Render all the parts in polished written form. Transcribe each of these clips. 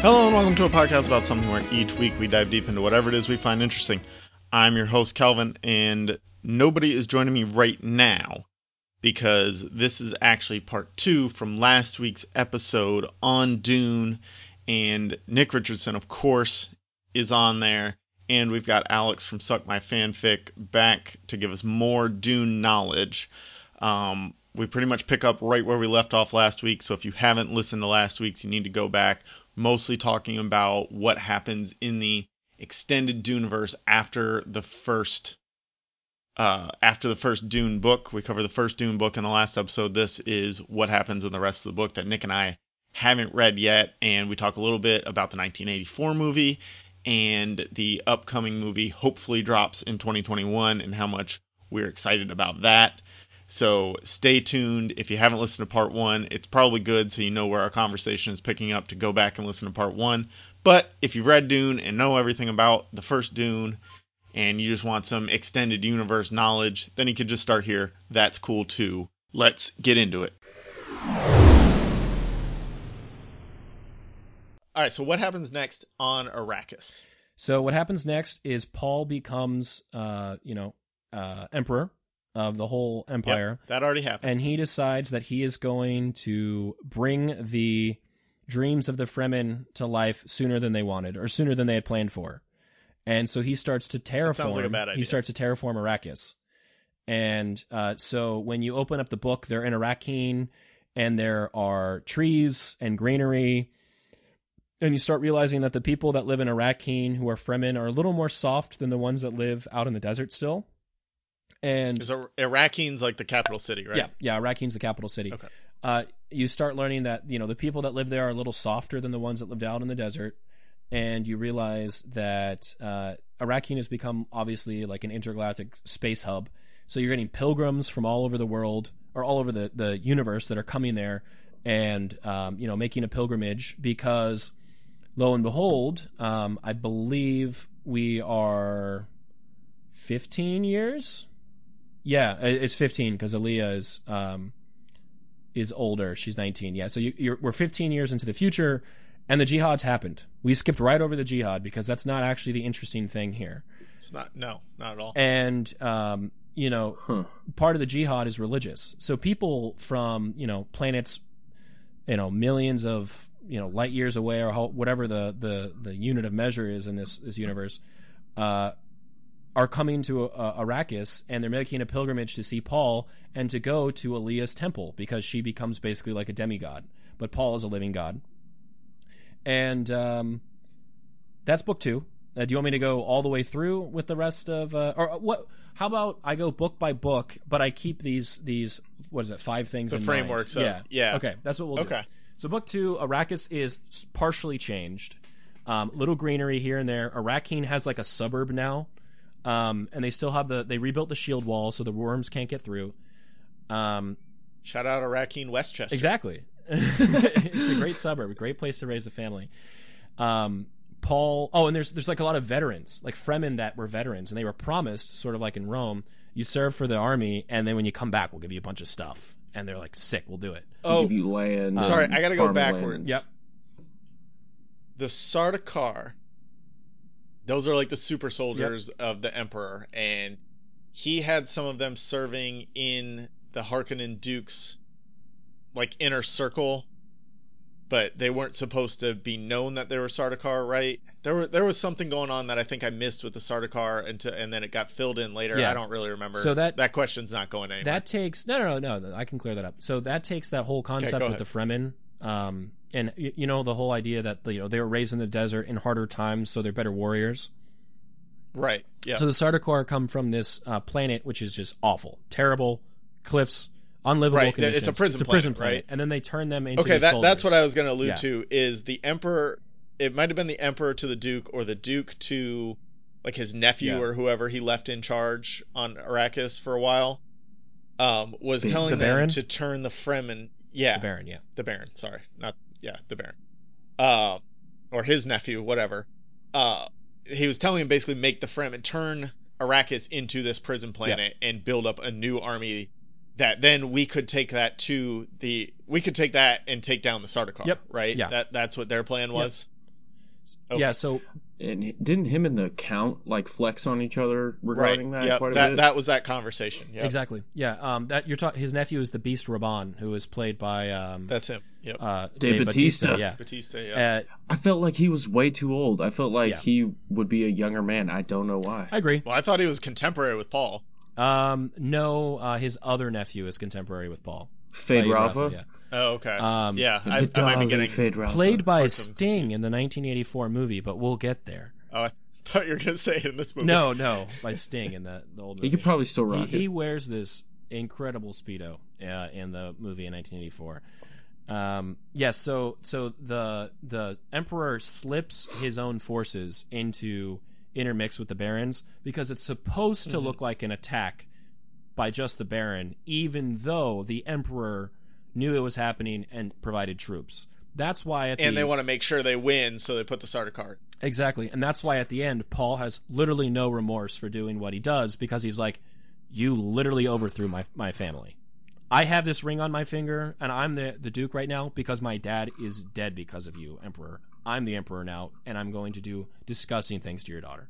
Hello and welcome to a podcast about something where each week we dive deep into whatever it is we find interesting. I'm your host, Calvin, and nobody is joining me right now because this is actually part 2 from last week's episode on Dune, and Nick Richardson, of course, is on there, and we've got Alex from Suck My Fanfic back to give us more Dune knowledge. We pretty much pick up right where we left off last week, so if you haven't listened to last week's, you need to go back, mostly talking about what happens in the extended Duneverse after the first Dune book. We cover the first Dune book in the last episode. This is what happens in the rest of the book that Nick and I haven't read yet, and we talk a little bit about the 1984 movie, and the upcoming movie hopefully drops in 2021 and how much we're excited about that. So stay tuned. If you haven't listened to part 1, it's probably good so you know where our conversation is picking up to go back and listen to part 1. But if you've read Dune and know everything about the first Dune and you just want some extended universe knowledge, then you could just start here. That's cool too. Let's get into it. All right, so what happens next on Arrakis? So what happens next is Paul becomes, emperor of the whole empire. Yep, that already happened. And he decides that he is going to bring the dreams of the Fremen to life sooner than they wanted, or sooner than they had planned for. And so he starts to terraform. That sounds like a bad idea. He starts to terraform Arrakis. And so when you open up the book, they're in Arrakeen, and there are trees and greenery. And you start realizing that the people that live in Arrakeen who are Fremen are a little more soft than the ones that live out in the desert still. And Arrakeen's like the capital city, right? Yeah, Arrakeen's the capital city. Okay. You start learning that, the people that live there are a little softer than the ones that lived out in the desert. And you realize that Arrakeen has become obviously like an intergalactic space hub. So you're getting pilgrims from all over the world, or all over the universe, that are coming there and, making a pilgrimage because, lo and behold, I believe we are 15 years. Yeah, it's 15 because Aaliyah is older. She's 19. Yeah, so we're 15 years into the future, and the jihad's happened. We skipped right over the jihad because that's not actually the interesting thing here. It's not. No, not at all. And part of the jihad is religious. So people from planets, millions of light years away, or whatever the unit of measure is in this universe, are coming to Arrakis, and they're making a pilgrimage to see Paul and to go to Aaliyah's temple because she becomes basically like a demigod, but Paul is a living god. And that's book 2. Do you want me to go all the way through with the rest of, or what? How about I go book by book, but I keep these what is it, 5 things? The in frameworks. Mind. Yeah. Okay, that's what we'll do. Okay. So book 2, Arrakis is partially changed. Little greenery here and there. Arrakeen has like a suburb now. And they still have they rebuilt the shield wall so the worms can't get through. Shout out Arrakeen, Westchester. Exactly. It's a great suburb, a great place to raise a family. Paul, and there's like a lot of veterans, like Fremen that were veterans, and they were promised, sort of like in Rome, you serve for the army, and then when you come back, we'll give you a bunch of stuff. And they're like, sick, we'll do it. We'll give you land. Sorry, I gotta go backwards. Yep. The Sardaukar, those are like the super soldiers of the Emperor, and he had some of them serving in the Harkonnen Dukes, like, inner circle, but they weren't supposed to be known that they were Sardaukar, right? There was something going on that I think I missed with the Sardaukar, and then it got filled in later. Yeah. I don't really remember. So that question's not going anywhere. That takes no. I can clear that up. So that takes that whole concept with the Fremen, and the whole idea that they were raised in the desert in harder times, so they're better warriors. Right. Yeah. So the Sardaukar come from this planet, which is just awful, terrible, cliffs, unlivable conditions. It's a prison planet, right? And then they turn them into soldiers. That's what I was going to allude to. Is the Emperor? It might have been the Emperor to the Duke, or the Duke to like his nephew or whoever he left in charge on Arrakis for a while. Was telling them to turn the Fremen. Yeah. The Baron. Yeah. The Baron. Sorry, the Baron. Or his nephew, whatever. He was telling him basically make the Fremen turn Arrakis into this prison planet and build up a new army that then we could take that and take down the Sardaukar. Yep. Right? Yeah. That's what their plan was. Okay. Yeah, so And didn't him and the Count like flex on each other regarding that Yep. quite a bit? That was that conversation. Yep. exactly. Yeah, that you're talking. His nephew is the Beast Raban, who is played by That's him. Yep. Dave Bautista. Yeah, Batista. Yeah. I felt like he was way too old. I felt like Yeah. he would be a younger man. I don't know why. I agree. Well, I thought he was contemporary with Paul. No, his other nephew is contemporary with Paul. Fade Ralpha? Yeah. Oh, okay. Yeah, I might be getting Fade Ralpha. played by parts of him Sting confused. in the 1984 movie, but we'll get there. Oh, I thought you were gonna say in this movie. No, by Sting in the old movie. He could probably still rock He it. wears this incredible Speedo in the movie in 1984. So the Emperor slips his own forces into intermix with the Barons because it's supposed to look like an attack by just the Baron, even though the Emperor knew it was happening and provided troops. That's why they want to make sure they win, so they put the starter card. Exactly, and that's why at the end Paul has literally no remorse for doing what he does because he's like, you literally overthrew my family. I have this ring on my finger, and I'm the Duke right now because my dad is dead because of you, Emperor. I'm the Emperor now, and I'm going to do disgusting things to your daughter.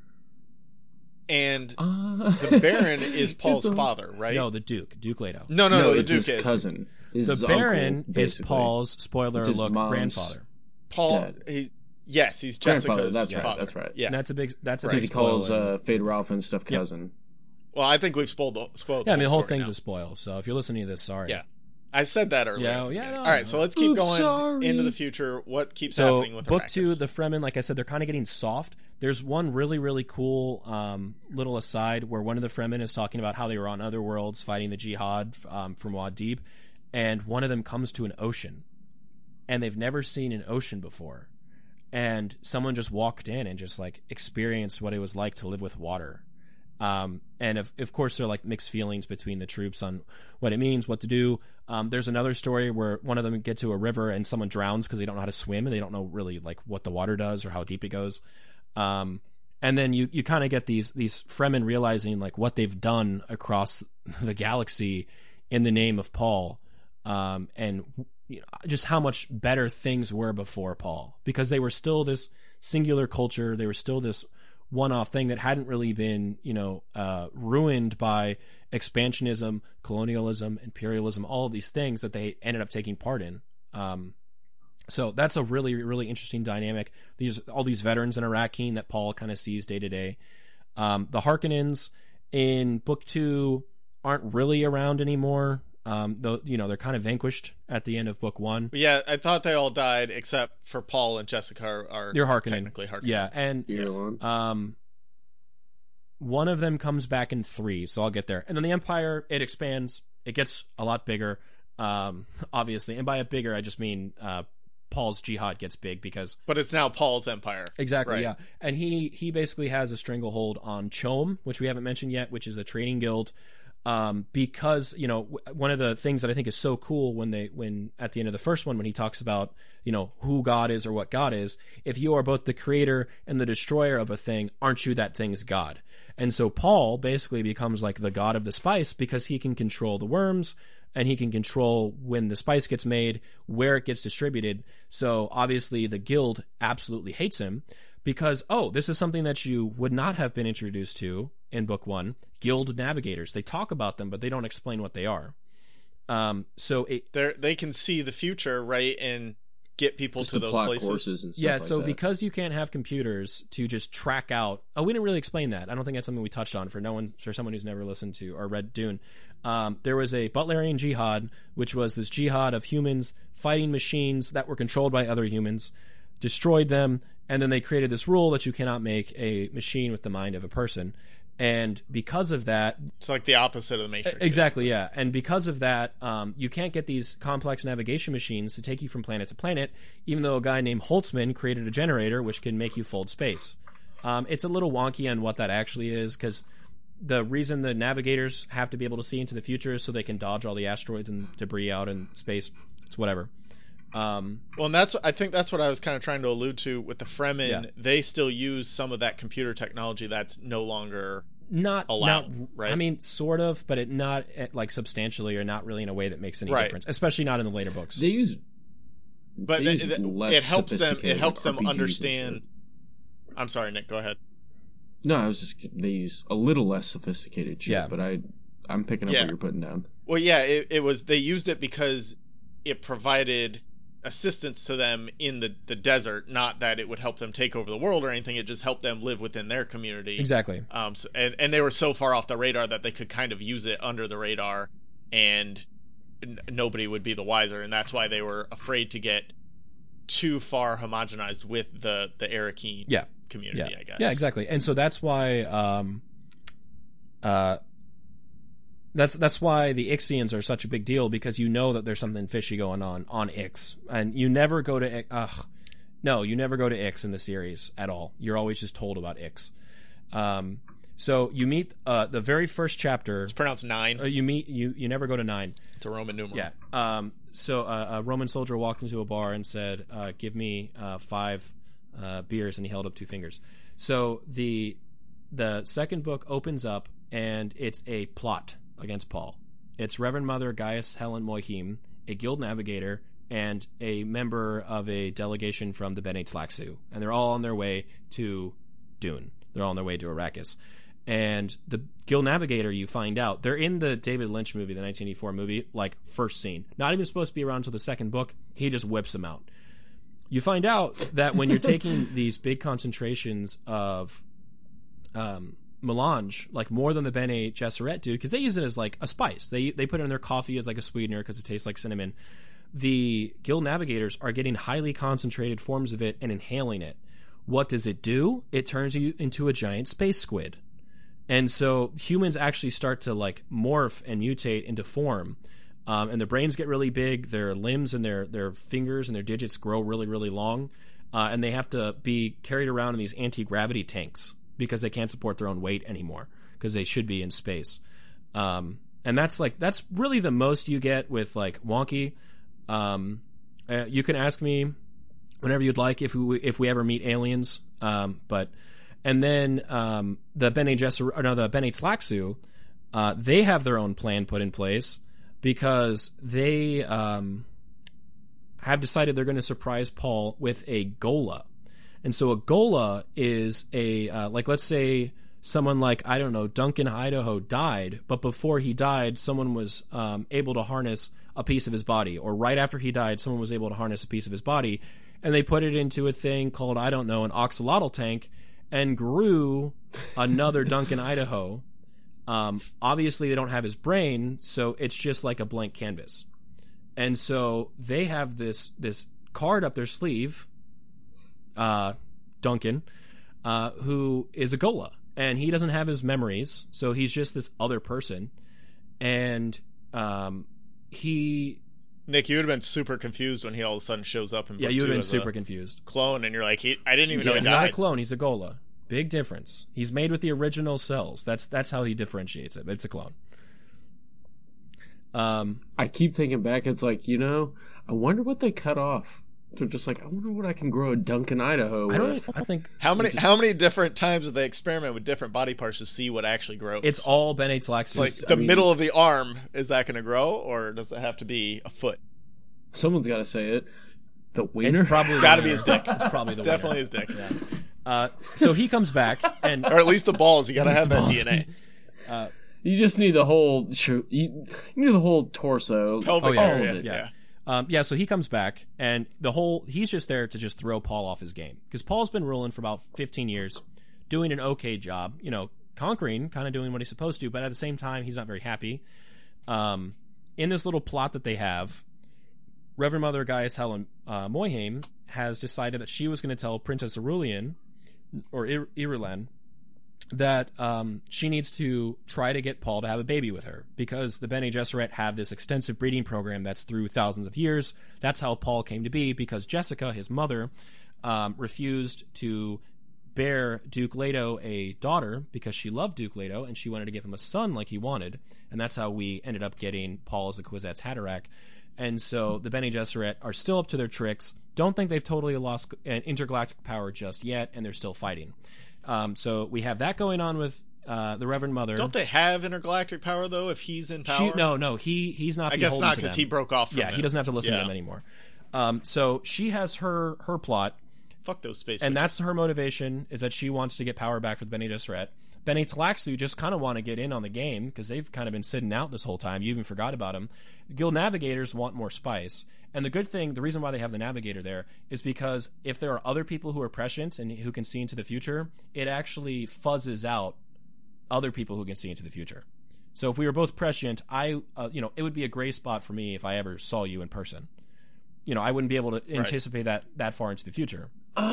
And the Baron is Paul's father, right? No, the Duke, Duke Leto. No, the it's Duke his is cousin. The His Baron uncle, is basically. Paul's, spoiler It's his alert, mom's grandfather. Paul. Dad. He's Grandfather, Jessica's that's right, father. that's right. Yeah, And that's a big Because he calls Fade Ralpha and stuff cousin. Well, I think we've spoiled. Yeah, I mean, the whole story thing's now. a spoil. So if you're listening to this, sorry. Yeah, I said that earlier. Yeah, at the yeah, beginning. no, All right, so let's keep Oops, going sorry. into the future. What keeps So happening with book Arrakis? 2, the Fremen, like I said, they're kind of getting soft. There's one really, really cool little aside where one of the Fremen is talking about how they were on other worlds fighting the Jihad from Muad'Dib, and one of them comes to an ocean, and they've never seen an ocean before, and someone just walked in and just like experienced what it was like to live with water. And of course there are like mixed feelings between the troops on what it means, what to do. There's another story where one of them get to a river and someone drowns because they don't know how to swim and they don't know really like what the water does or how deep it goes. And then you kind of get these Fremen realizing like what they've done across the galaxy in the name of Paul, and you know, just how much better things were before Paul, because they were still this singular culture. They were still this one-off thing that hadn't really been, ruined by expansionism, colonialism, imperialism, all of these things that they ended up taking part in. So that's a really, really interesting dynamic. All these veterans in Arrakeen that Paul kind of sees day to day. The Harkonnens in Book 2 aren't really around anymore. Though, they're kind of vanquished at the end of Book 1. Yeah, I thought they all died except for Paul and Jessica are They're Harkonnen. technically Harkonnens. Yeah, and one of them comes back in 3, so I'll get there. And then the Empire, it expands. It gets a lot bigger, obviously. And by a bigger, I just mean Paul's Jihad gets big because... But it's now Paul's Empire. Exactly, right. Yeah. And he basically has a stranglehold on CHOAM, which we haven't mentioned yet, which is a trading guild. Because, one of the things that I think is so cool when at the end of the first one, when he talks about, who God is or what God is, if you are both the creator and the destroyer of a thing, aren't you that thing's God? And so Paul basically becomes like the god of the spice because he can control the worms and he can control when the spice gets made, where it gets distributed. So obviously the guild absolutely hates him because, this is something that you would not have been introduced to in Book 1, guild navigators. They talk about them, but they don't explain what they are. They can see the future, right, and get people just to those plot places. Courses and stuff yeah, like so that. because you can't have computers to just track out. Oh, we didn't really explain that. I don't think that's something we touched on for someone who's never listened to or read Dune. There was a Butlerian Jihad, which was this jihad of humans fighting machines that were controlled by other humans, destroyed them, and then they created this rule that you cannot make a machine with the mind of a person. And because of that... It's like the opposite of the Matrix. Exactly, yeah. And because of that, you can't get these complex navigation machines to take you from planet to planet, even though a guy named Holtzman created a generator which can make you fold space. It's a little wonky on what that actually is, because the reason the navigators have to be able to see into the future is so they can dodge all the asteroids and debris out in space. It's whatever. Well, and I think that's what I was kind of trying to allude to with the Fremen. Yeah. They still use some of that computer technology that's no longer allowed, not right? I mean, sort of, but not like substantially or not really in a way that makes any difference, especially not in the later books. They use But They use less it helps them. It sophisticated, helps like, them RPGs and understand. shit. I'm sorry, Nick. Go ahead. No, I was just they use a little less sophisticated shit. Yeah. But I'm picking up Yeah. what you're putting down. Well, yeah, it was. They used it because it provided assistance to them in the desert. Not that it would help them take over the world or anything. It just helped them live within their community. Exactly. So, and they were so far off the radar that they could kind of use it under the radar, and nobody would be the wiser. And that's why they were afraid to get too far homogenized with the Arakeen community, I guess. Yeah, exactly. And so that's why that's why the Ixians are such a big deal, because you know that there's something fishy going on Ix, and you never go to you never go to Ix in the series at all. You're always just told about Ix. So you meet the very first chapter. It's pronounced 9. You never go to 9. It's a Roman numeral. Yeah. So a Roman soldier walked into a bar and said, "Give me 5 beers," and he held up 2 fingers. So the second book opens up, and it's a plot against Paul. It's Reverend Mother Gaius Helen Moihim, a guild navigator, and a member of a delegation from the Bene Tlaxu, and they're all on their way to Dune. They're all on their way to Arrakis. And the guild navigator, you find out, they're in the David Lynch movie, the 1984 movie, like, first scene. Not even supposed to be around until the second book. He just whips them out. You find out that when you're taking these big concentrations of melange, like more than the Bene Gesserit do, because they use it as like a spice. They put it in their coffee as like a sweetener because it tastes like cinnamon. The guild navigators are getting highly concentrated forms of it and inhaling it. What does it do? It turns you into a giant space squid. And so humans actually start to like morph and mutate into form. And their brains get really big, their limbs and their fingers and their digits grow really, really long. And they have to be carried around in these anti-gravity tanks because they can't support their own weight anymore, because they should be in space. And that's really the most you get with like Wonky. You can ask me whenever you'd like if we ever meet aliens. And then the Bene Tlaxu, they have their own plan put in place because they have decided they're going to surprise Paul with a Gola. And so a Gola is let's say someone like, I don't know, Duncan Idaho died, but before he died, someone was able to harness a piece of his body, or right after he died, someone was able to harness a piece of his body, and they put it into a thing called, I don't know, an oxalotl tank, and grew another Duncan Idaho. Obviously, they don't have his brain, so it's just like a blank canvas. And so they have this card up their sleeve, Duncan, who is a Gola, and he doesn't have his memories, so he's just this other person. And Nick, you would have been super confused when he all of a sudden shows up in book 2 you would have been as super a confused. Clone, and you're like, I didn't even know he He's died. not a clone, he's a Gola. Big difference. He's made with the original cells. That's how he differentiates it. It's a clone. I keep thinking back, it's like, I wonder what they cut off. They're just like, I wonder what I can grow a Duncan Idaho with. I think How many different times do they experiment with different body parts to see what actually grows? it's all Bene Tlaxus. Like the middle of the arm, is that going to grow, or does it have to be a foot? Someone's got to say it. The wiener? It's probably It's got to be his dick. It's probably the wiener. Definitely his dick. Yeah. So he comes back, and or at least the balls. You got to have that DNA. You just need the whole you need the whole torso. Pelvic all area. of it. Yeah. So he comes back, and he's just there to just throw Paul off his game, because Paul's been ruling for about 15 years, doing an okay job, conquering, kind of doing what he's supposed to, but at the same time, he's not very happy. In this little plot that they have, Reverend Mother Gaius Helen Moihim has decided that she was going to tell Princess Irulan, or Irulan, that she needs to try to get Paul to have a baby with her, because the Bene Gesserit have this extensive breeding program that's through thousands of years. That's how Paul came to be, because Jessica, his mother, refused to bear Duke Leto a daughter because she loved Duke Leto and she wanted to give him a son like he wanted, and that's how we ended up getting Paul as the Kwisatz Haderach. And so the Bene Gesserit are still up to their tricks, don't think they've totally lost intergalactic power just yet, and they're still fighting. So we have that going on with the Reverend Mother. Don't they have intergalactic power, though, if he's in power? No, he's not. I guess not, because he broke off from them. He doesn't have to listen to them anymore. So she has her plot. Fuck those space and witches. that's her motivation, is that she wants to get power back with Bene Gesserit. Bene Tlaxu just kind of want to get in on the game because they've kind of been sitting out this whole time. You even forgot about them. Guild Navigators want more spice. And the good thing, the reason why they have the Navigator there is because if there are other people who are prescient and who can see into the future, it actually fuzzes out other people who can see into the future. So if we were both prescient, it would be a gray spot for me if I ever saw you in person. I wouldn't be able to anticipate that far into the future.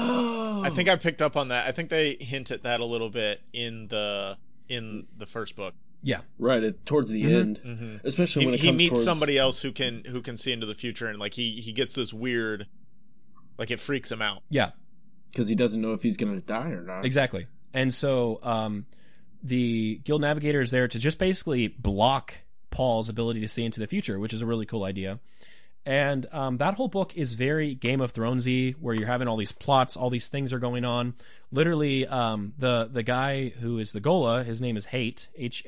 Oh, I think I picked up on that. I think they hint at that a little bit in the first book. Yeah, right. Towards the end, especially when he meets towards... somebody else who can see into the future, and like he gets this weird, like it freaks him out. Yeah, because he doesn't know if he's gonna die or not. Exactly. And so the Guild Navigator is there to just basically block Paul's ability to see into the future, which is a really cool idea. And that whole book is very Game of Thronesy, where you're having all these plots, all these things are going on. Literally, the guy who is the Gola, his name is Hayt,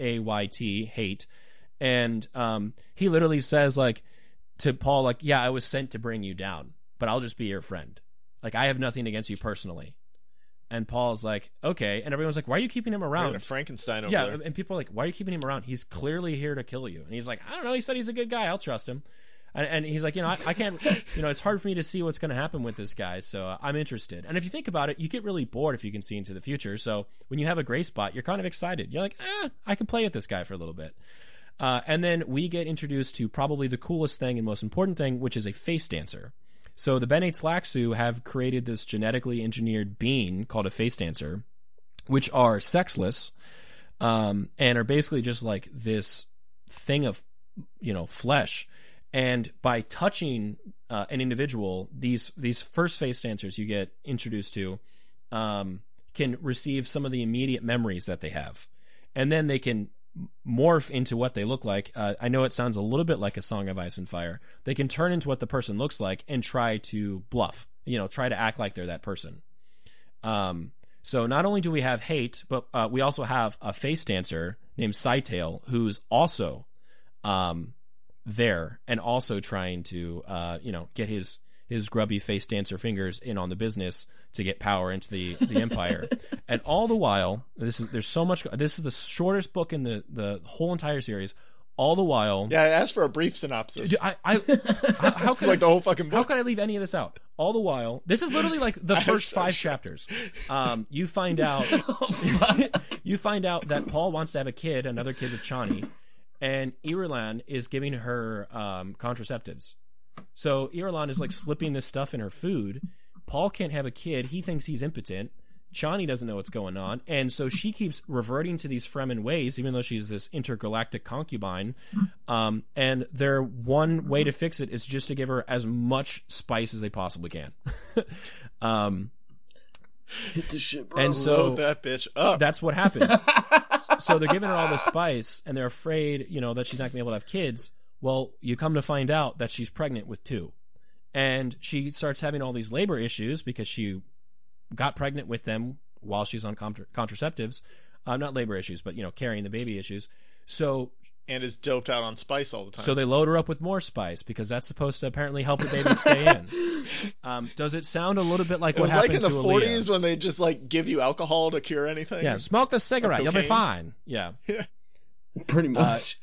Hayt, Hayt, and he literally says to Paul, yeah, I was sent to bring you down, but I'll just be your friend. I have nothing against you personally. And Paul's like, okay, and everyone's like, why are you keeping him around? A Frankenstein over there. And people are like, why are you keeping him around? He's clearly here to kill you. And he's like, I don't know. He said he's a good guy. I'll trust him. And he's like, I can't, it's hard for me to see what's going to happen with this guy, so I'm interested. And if you think about it, you get really bored if you can see into the future. So when you have a gray spot, you're kind of excited. You're like, I can play with this guy for a little bit. And then we get introduced to probably the coolest thing and most important thing, which is a face dancer. So the Bene Tlaxu have created this genetically engineered being called a face dancer, which are sexless, and are basically just like this thing of, flesh. And by touching an individual, these first face dancers you get introduced to can receive some of the immediate memories that they have. And then they can morph into what they look like. I know it sounds a little bit like A Song of Ice and Fire. They can turn into what the person looks like and try to bluff, try to act like they're that person. So not only do we have Hayt, but we also have a face dancer named Scytale, who's also there and also trying to get his grubby face dancer fingers in on the business to get power into the empire. And all the while, this is the shortest book in the whole entire series. All the while, yeah, I asked for a brief synopsis. How could the whole fucking book? How could I leave any of this out? All the while, this is literally like the first 5 chapters. You find out that Paul wants to have a kid, another kid with Chani. And Irulan is giving her contraceptives. So Irulan is slipping this stuff in her food. Paul can't have a kid. He thinks he's impotent. Chani doesn't know what's going on. And so she keeps reverting to these Fremen ways, even though she's this intergalactic concubine. And their one way to fix it is just to give her as much spice as they possibly can. Hit the shit, bro. And so load that bitch up. That's what happens. So they're giving her all this spice, and they're afraid, that she's not going to be able to have kids. Well, you come to find out that she's pregnant with 2. And she starts having all these labor issues because she got pregnant with them while she's on contraceptives. Not labor issues, but, carrying the baby issues. And is doped out on spice all the time. So they load her up with more spice because that's supposed to apparently help the baby stay in. Does it sound a little bit like what happened to Aaliyah? It was like in the 40s when they just give you alcohol to cure anything? Yeah, smoke the cigarette. You'll be fine. Yeah. Pretty much.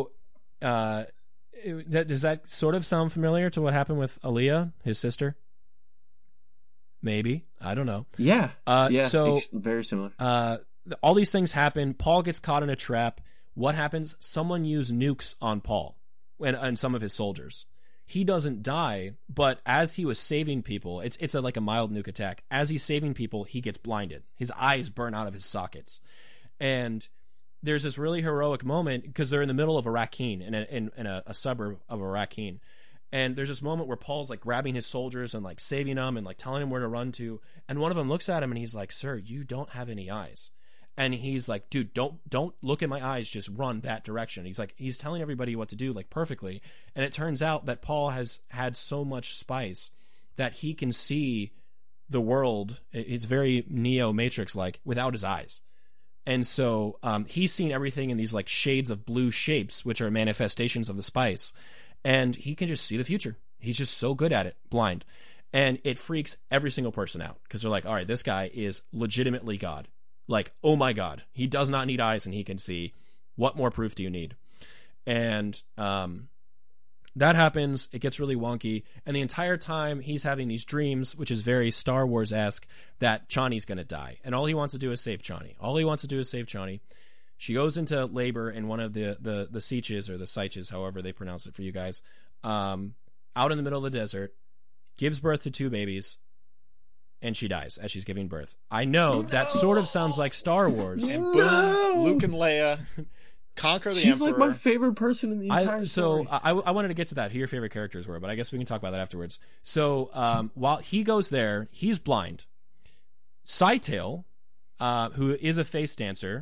Does that sort of sound familiar to what happened with Aaliyah, his sister? Maybe. I don't know. Yeah. So very similar. All these things happen. Paul gets caught in a trap. What happens? Someone used nukes on Paul and some of his soldiers. He doesn't die, but as he was saving people, it's like a mild nuke attack. As he's saving people, he gets blinded. His eyes burn out of his sockets. And there's this really heroic moment because they're in the middle of Arrakeen, in a suburb of Arrakeen. And there's this moment where Paul's grabbing his soldiers and saving them and telling them where to run to. And one of them looks at him and he's like, "Sir, you don't have any eyes." And he's like, "Dude, don't look at my eyes, just run that direction." He's telling everybody what to do perfectly. And it turns out that Paul has had so much spice that he can see the world. It's very Neo Matrix without his eyes. And so he's seen everything in these shades of blue shapes, which are manifestations of the spice. And he can just see the future. He's just so good at it, blind. And it freaks every single person out because they're like, all right, this guy is legitimately God. Like, oh my God, he does not need eyes and he can see. What more proof do you need? And that happens. It gets really wonky. And the entire time he's having these dreams, which is very Star Wars-esque, that Chani's going to die. And all he wants to do is save Chani. All he wants to do is save Chani. She goes into labor in one of the seiches, or the seiches, however they pronounce it for you guys, out in the middle of the desert, gives birth to 2 babies, and she dies as she's giving birth. I know that sort of sounds like Star Wars. And boom, Luke and Leia conquer the She's Emperor. like my favorite person in the entire story. So I wanted to get to that, who your favorite characters were, but I guess we can talk about that afterwards. So while he goes there, he's blind. Scytale, who is a face dancer,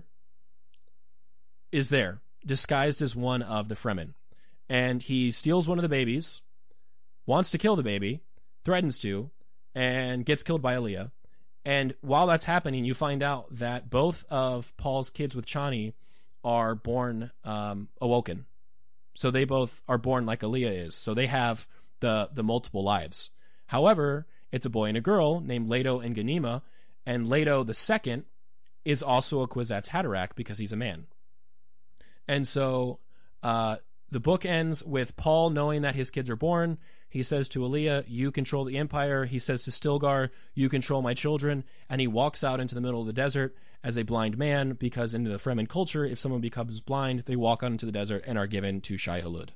is there, disguised as one of the Fremen. And he steals one of the babies, wants to kill the baby, threatens to, and gets killed by Aaliyah. And while that's happening, you find out that both of Paul's kids with Chani are born awoken. So they both are born like Aaliyah is. So they have the multiple lives. However, it's a boy and a girl named Leto and Ganima, and Leto the second is also a Kwisatz Haderach because he's a man. And so the book ends with Paul knowing that his kids are born. He says to Aaliyah, you control the Empire. He says to Stilgar, you control my children. And he walks out into the middle of the desert as a blind man, because in the Fremen culture, if someone becomes blind, they walk out into the desert and are given to Shai-Hulud.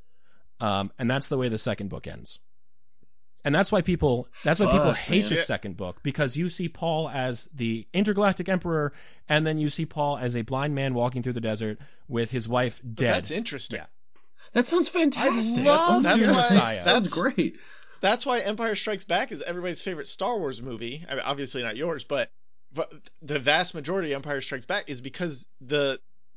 And that's the way the second book ends. And that's why people hate the second book, because you see Paul as the intergalactic emperor, and then you see Paul as a blind man walking through the desert with his wife dead. That's interesting. Yeah. That sounds fantastic. That sounds great. That's why Empire Strikes Back is everybody's favorite Star Wars movie. I mean, obviously not yours, but the vast majority of Empire Strikes Back is because the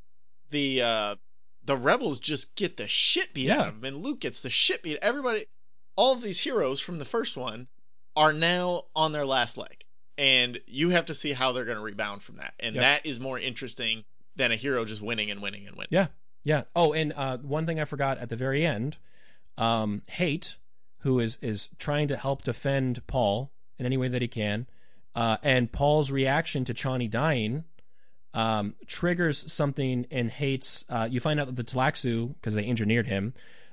rebels just get the shit beat out of them, and Luke gets the shit beat. Everybody, all of these heroes from the first one are now on their last leg, and you have to see how they're going to rebound from that. And that is more interesting than a hero just winning and winning and winning. Yeah. Yeah. Oh, and one thing I forgot at the very end, Hate, who is trying to help defend Paul in any way that he can, and Paul's reaction to Chani dying triggers something in Hate's. You find out that the Tlaxu, because they engineered him,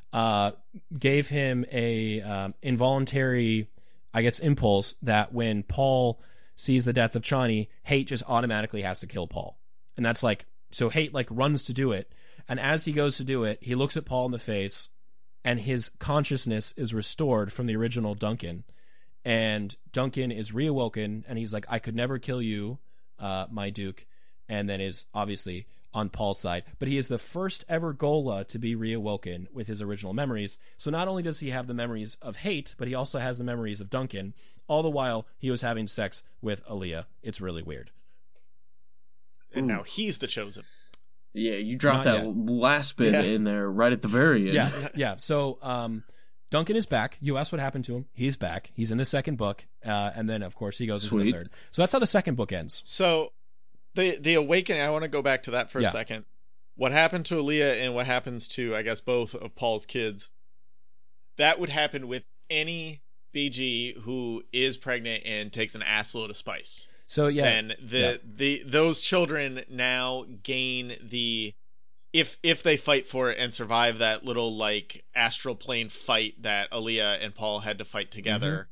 gave him a involuntary, I guess, impulse that when Paul sees the death of Chani, Hate just automatically has to kill Paul. And that's like, so Hate like runs to do it. And as he goes to do it, he looks at Paul in the face, and his consciousness is restored from the original Duncan. And Duncan is reawoken, and he's like, I could never kill you, my Duke. And then is obviously on Paul's side. But he is the first ever Gola to be reawoken with his original memories. So not only does he have the memories of Hate, but he also has the memories of Duncan. All the while, he was having sex with Aaliyah. It's really weird. And now he's the chosen. Yeah, you dropped that last bit in there right at the very end. Yeah. So Duncan is back. You asked what happened to him. He's back. He's in the second book. And then, of course, he goes into the third. So that's how the second book ends. So the awakening, I want to go back to that for a second. What happened to Aaliyah and what happens to, I guess, both of Paul's kids, that would happen with any BG who is pregnant and takes an ass load of spice. So then those children now gain the, if they fight for it and survive that little like astral plane fight that Aaliyah and Paul had to fight together,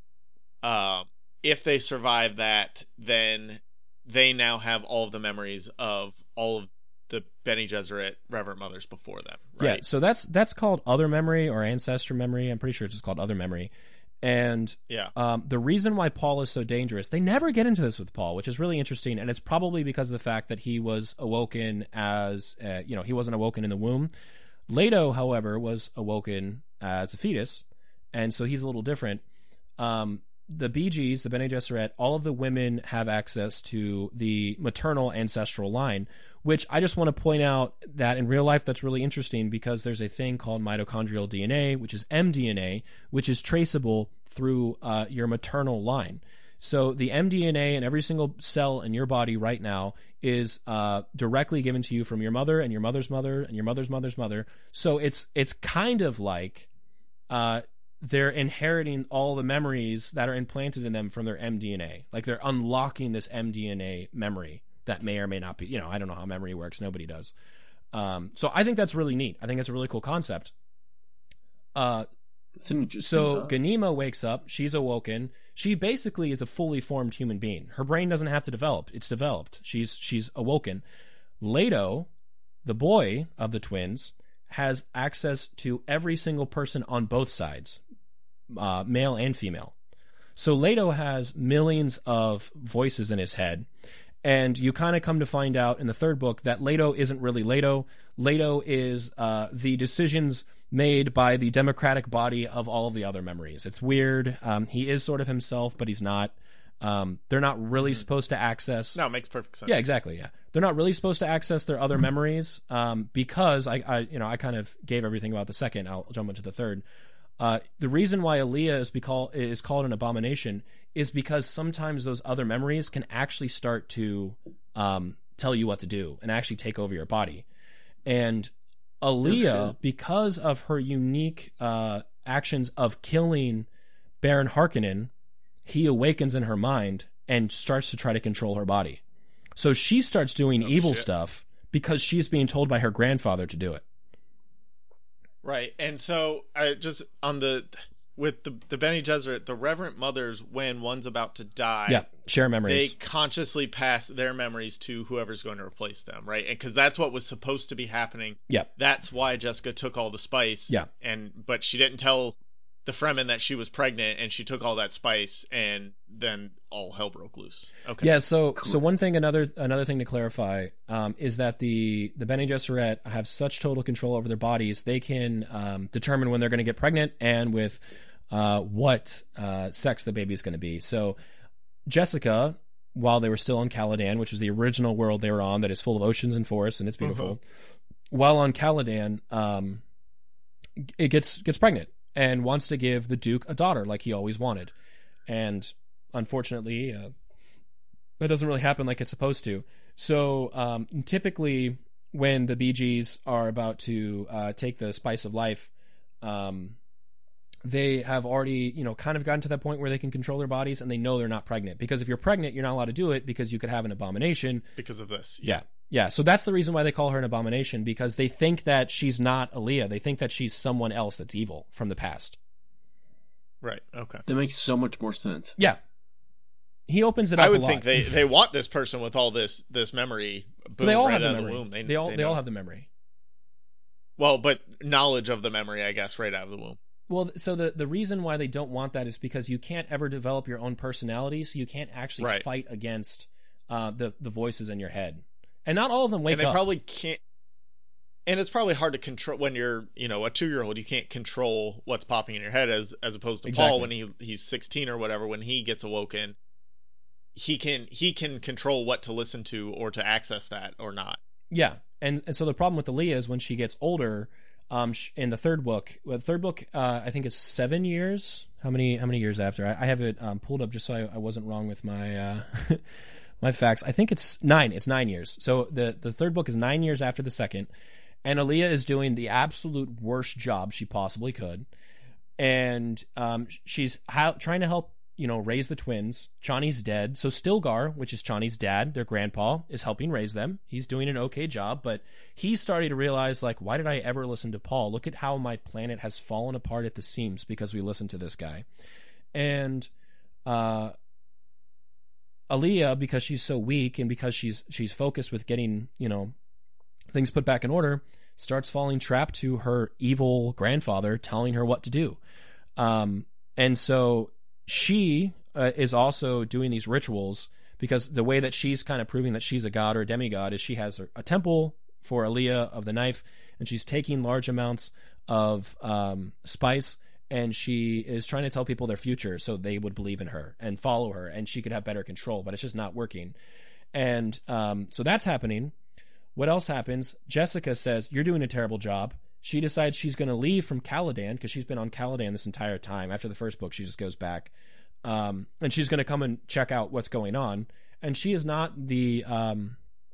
if they survive that, then they now have all of the memories of all of the Bene Gesserit Reverend Mothers before them. Right? Yeah. So that's called other memory or ancestor memory. I'm pretty sure it's just called other memory. And the reason why Paul is so dangerous, they never get into this with Paul, which is really interesting, and it's probably because of the fact that he was awoken as, he wasn't awoken in the womb. Leto, however, was awoken as a fetus, and so he's a little different. The BGs, the Bene Gesserit, all of the women have access to the maternal ancestral line, which I just want to point out that in real life that's really interesting because there's a thing called mitochondrial DNA, which is mDNA, which is traceable through your maternal line. So the mDNA in every single cell in your body right now is directly given to you from your mother and your mother's mother and your mother's mother's mother. So it's kind of like they're inheriting all the memories that are implanted in them from their mDNA. Like they're unlocking this mDNA memory that may or may not be, I don't know how memory works. Nobody does. So I think that's really neat. I think that's a really cool concept. So Ganima wakes up. She's awoken. She basically is a fully formed human being. Her brain doesn't have to develop. It's developed. She's awoken. Leto, the boy of the twins, has access to every single person on both sides, male and female. So Leto has millions of voices in his head, and you kind of come to find out in the third book that Leto isn't really Leto. Leto is the decisions made by the democratic body of all of the other memories. It's weird. He is sort of himself, but he's not. They're not really supposed to access. No, it makes perfect sense. Yeah, exactly. Yeah, they're not really supposed to access their other memories because I kind of gave everything about the second. I'll jump into the third. The reason why Aaliyah is called an abomination is because sometimes those other memories can actually start to tell you what to do and actually take over your body. And Aaliyah, because of her unique actions of killing Baron Harkonnen, he awakens in her mind and starts to try to control her body. So she starts doing evil stuff because she's being told by her grandfather to do it. Right. And so with the Bene Gesserit, the Reverend Mothers, when one's about to die, share memories. They consciously pass their memories to whoever's going to replace them, right? And because that's what was supposed to be happening. Yeah. That's why Jessica took all the spice. Yeah. But she didn't tell the Fremen that she was pregnant, and she took all that spice, and then all hell broke loose. Okay. Yeah. So one thing, another thing to clarify, is that the Bene Gesserit have such total control over their bodies, they can determine when they're going to get pregnant and with what sex the baby is going to be. So Jessica, while they were still on Caladan, which is the original world they were on, that is full of oceans and forests and it's beautiful, while on Caladan, it gets pregnant and wants to give the Duke a daughter like he always wanted. And unfortunately, that doesn't really happen like it's supposed to. So typically when the Bee Gees are about to take the spice of life, they have already, kind of gotten to that point where they can control their bodies, and they know they're not pregnant. Because if you're pregnant, you're not allowed to do it because you could have an abomination. Because of this. Yeah. So that's the reason why they call her an abomination, because they think that she's not Aaliyah. They think that she's someone else that's evil from the past. Right. Okay. That makes so much more sense. Yeah. He opens it up a lot. I would think they want this person with all this memory. Boom, they all right have the out memory. Of the womb. They all have the memory. Well, but knowledge of the memory, I guess, right out of the womb. Well, so the reason why they don't want that is because you can't ever develop your own personality, so you can't actually fight against the voices in your head. And not all of them wake up. And they probably can't. And it's probably hard to control when you're, a 2-year-old. You can't control what's popping in your head as opposed to Paul when he's 16 or whatever. When he gets awoken, he can control what to listen to or to access that or not. Yeah, and so the problem with Aaliyah is when she gets older. In the third book, I think is 7 years. How many years after? I have it pulled up just so I wasn't wrong with my my facts. I think it's 9. It's 9 years. So the third book is 9 years after the second, and Aaliyah is doing the absolute worst job she possibly could, and she's trying to help raise the twins. Chani's dead, so Stilgar, which is Chani's dad, their grandpa, is helping raise them. He's doing an okay job, but he's starting to realize, like, why did I ever listen to Paul? Look at how my planet has fallen apart at the seams because we listened to this guy. And Aaliyah, because she's so weak and because she's focused with getting, things put back in order, starts falling trapped to her evil grandfather telling her what to do. And so she is also doing these rituals because the way that she's kind of proving that she's a god or a demigod is she has a temple for Aaliyah of the knife, and she's taking large amounts of spice, and she is trying to tell people their future so they would believe in her and follow her, and she could have better control, but it's just not working. And so that's happening. What else happens? Jessica says, "You're doing a terrible job." She decides she's going to leave from Caladan because she's been on Caladan this entire time. After the first book, she just goes back. And she's going to come and check out what's going on. And she is not the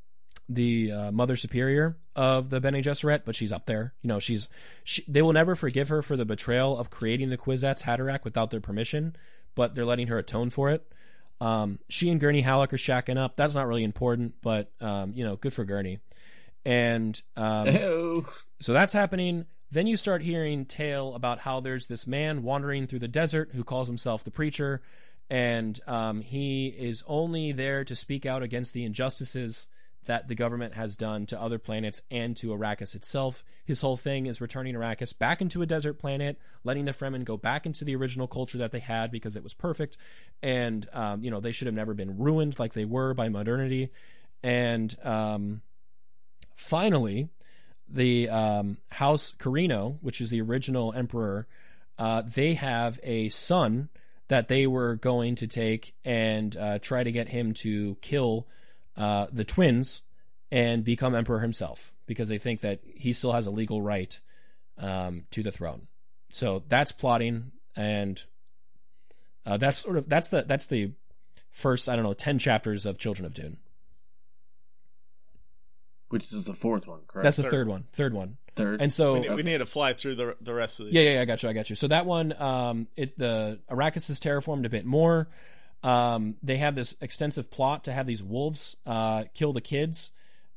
Mother Superior of the Bene Gesserit, but she's up there. They will never forgive her for the betrayal of creating the Kwisatz Haderach without their permission, but they're letting her atone for it. She and Gurney Halleck are shacking up. That's not really important, but good for Gurney. And so that's happening. Then you start hearing tale about how there's this man wandering through the desert who calls himself the Preacher, and he is only there to speak out against the injustices that the government has done to other planets and to Arrakis itself. His whole thing is returning Arrakis back into a desert planet, letting the Fremen go back into the original culture that they had because it was perfect, and they should have never been ruined like they were by modernity. And finally, the House Carino, which is the original emperor, they have a son that they were going to take and try to get him to kill the twins and become emperor himself, because they think that he still has a legal right to the throne. So that's plotting, and that's the first 10 chapters of Children of Dune. Which is the fourth one, correct? That's the third one. Third. And so we need to fly through the rest of these. Yeah, I got you. So that one, the Arrakis is terraformed a bit more. They have this extensive plot to have these wolves kill the kids.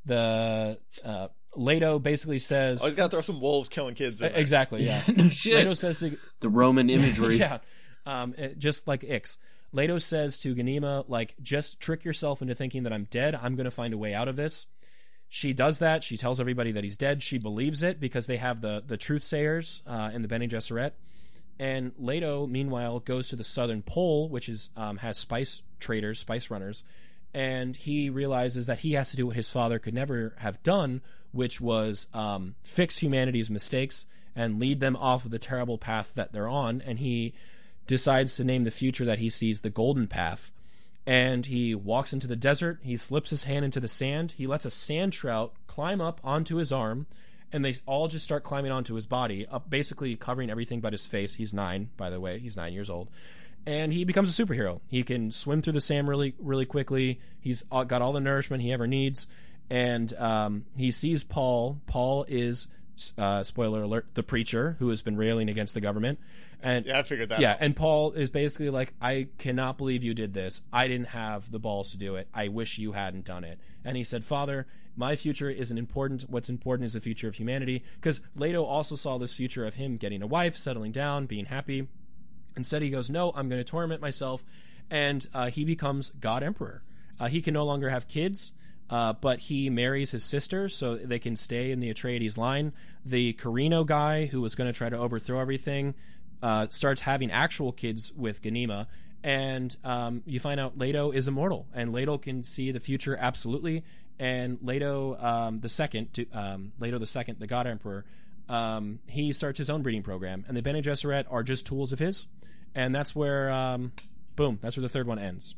The Leto basically says, always gotta throw some wolves killing kids in there. Exactly, yeah. No shit. Leto says the Roman imagery. Yeah. Just like Ix. Leto says to Ganima, just trick yourself into thinking that I'm dead. I'm going to find a way out of this. She does that. She tells everybody that he's dead. She believes it because they have the truthsayers in the Bene Gesserit. And Leto, meanwhile, goes to the southern pole, which has spice traders, spice runners, and he realizes that he has to do what his father could never have done, which was fix humanity's mistakes and lead them off of the terrible path that they're on. And he decides to name the future that he sees the Golden Path. And he walks into the desert, he slips his hand into the sand, he lets a sand trout climb up onto his arm, and they all just start climbing onto his body, up basically covering everything but his face. He's 9, by the way. He's 9 years old. And he becomes a superhero. He can swim through the sand really, really quickly. He's got all the nourishment he ever needs. And he sees Paul. Paul is, spoiler alert, the Preacher, who has been railing against the government. And yeah, I figured that. Yeah, out. And Paul is basically like, I cannot believe you did this. I didn't have the balls to do it. I wish you hadn't done it. And he said, Father, my future isn't important. What's important is the future of humanity. Because Leto also saw this future of him getting a wife, settling down, being happy. Instead, he goes, no, I'm going to torment myself. And he becomes God Emperor. He can no longer have kids, but he marries his sister so they can stay in the Atreides line. The Carino guy, who was going to try to overthrow everything, starts having actual kids with Ganima, and you find out Leto is immortal, and Leto can see the future absolutely. And Leto the second, the God Emperor, he starts his own breeding program, and the Bene Gesserit are just tools of his, and that's where, that's where the third one ends.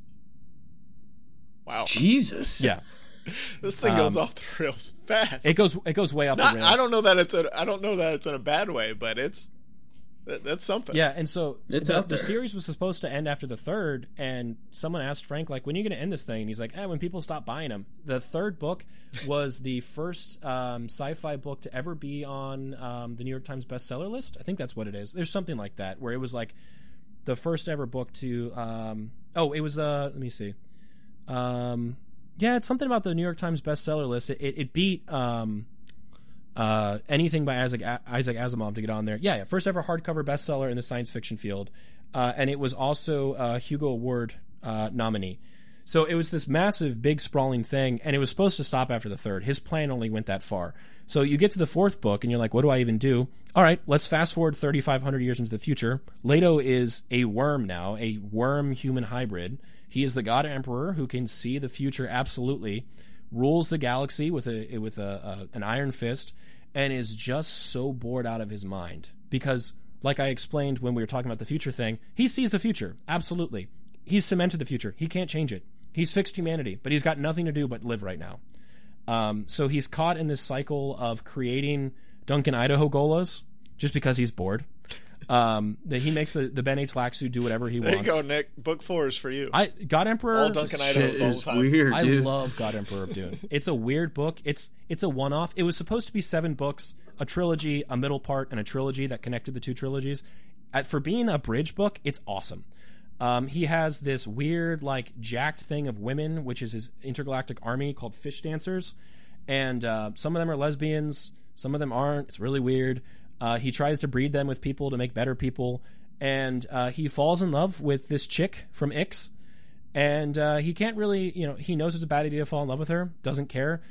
Wow. Jesus. Yeah. This thing goes off the rails fast. It goes way off the rails. I don't know that it's in a bad way, but that's something. Yeah, and so the series was supposed to end after the third, and someone asked Frank, when are you going to end this thing? And he's like, when people stop buying them. The third book was the first sci-fi book to ever be on the New York Times bestseller list. I think that's what it is. There's something like that, where it was the first ever book to it was let me see. It's something about the New York Times bestseller list. It beat anything by Isaac Asimov to get on there. Yeah, first ever hardcover bestseller in the science fiction field, and it was also a Hugo Award nominee. So it was this massive, big, sprawling thing, and it was supposed to stop after the third. His plan only went that far. So you get to the fourth book, and you're like, what do I even do? All right, let's fast forward 3,500 years into the future. Leto is a worm now, a worm-human hybrid. He is the God Emperor who can see the future absolutely, rules the galaxy with an iron fist, and is just so bored out of his mind. Because, like I explained when we were talking about the future thing, he sees the future, absolutely. He's cemented the future. He can't change it. He's fixed humanity, but he's got nothing to do but live right now. So he's caught in this cycle of creating Duncan Idaho Golas just because he's bored. He makes the Bene Tlaxu do whatever he There wants. you go, Nick. Book 4 is for you. God Emperor. All Duncan Idaho's all the time. Weird, I dude. love God Emperor of Dune. It's a weird book. It's a one-off. It was supposed to be 7 books, a trilogy, a middle part, and a trilogy that connected the 2 trilogies. For being a bridge book, it's awesome. He has this weird, like, jacked thing of women, which is his intergalactic army called Fish Dancers. And some of them are lesbians, some of them aren't. It's really weird. He tries to breed them with people to make better people. And he falls in love with this chick from Ix. And he can't really, he knows it's a bad idea to fall in love with her, doesn't care.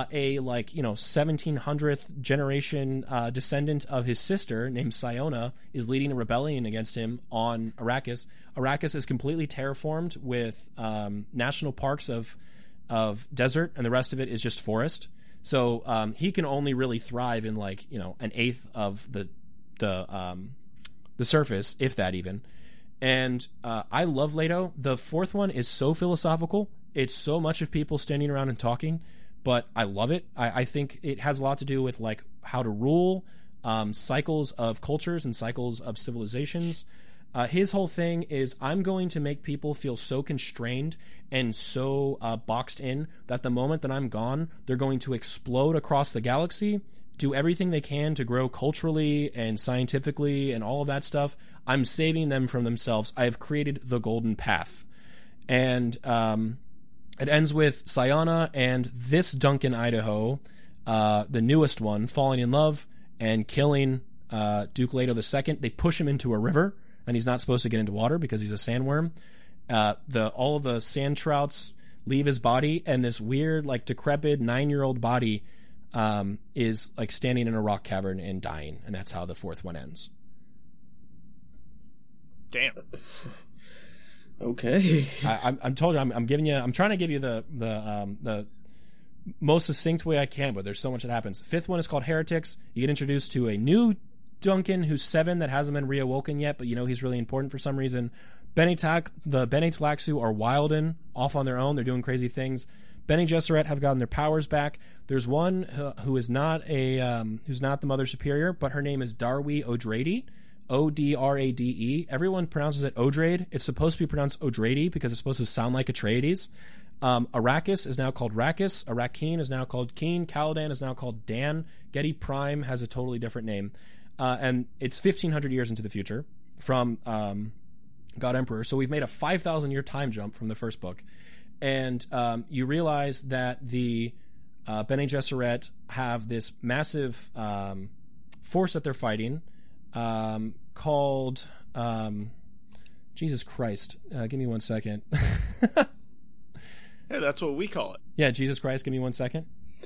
1700th generation descendant of his sister named Siona is leading a rebellion against him on Arrakis. Arrakis is completely terraformed with national parks of desert, and the rest of it is just forest. So he can only really thrive in an eighth of the surface, if that even. And I love Leto. The 4th one is so philosophical. It's so much of people standing around and talking, but I love it. I think it has a lot to do with like how to rule, cycles of cultures and cycles of civilizations. His whole thing is, I'm going to make people feel so constrained and so boxed in that the moment that I'm gone, they're going to explode across the galaxy, do everything they can to grow culturally and scientifically and all of that stuff. I'm saving them from themselves. I have created the golden path. And it ends with Siona and this Duncan Idaho, the newest one, falling in love and killing Duke Leto II. They push him into a river, and he's not supposed to get into water because he's a sandworm. All of the sand trouts leave his body, and this weird, like, decrepit 9-year-old body is like standing in a rock cavern and dying, and that's how the 4th one ends. Damn. Okay. I'm told you, I'm trying to give you the most succinct way I can, but there's so much that happens. 5th one is called Heretics. You get introduced to a new Duncan who's 7 that hasn't been reawoken yet, but he's really important for some reason. The Bene Tlaxu are wildin' off on their own. They're doing crazy things. Bene Gesserit have gotten their powers back. There's one who is not who's not the Mother Superior, but her name is Darwi O'Drade. Odrade. Everyone pronounces it Odrade. It's supposed to be pronounced Odrade because it's supposed to sound like Atreides. Arrakis is now called Rakis. Arrakeen is now called Keen. Caladan is now called Dan. Geti Prime has a totally different name. And it's 1,500 years into the future from God Emperor. So we've made a 5,000-year time jump from the first book. And you realize that the Bene Gesserit have this massive force that they're fighting called Jesus Christ. Give me 1 second. Hey, that's what we call it. Yeah, Jesus Christ. Give me 1 second.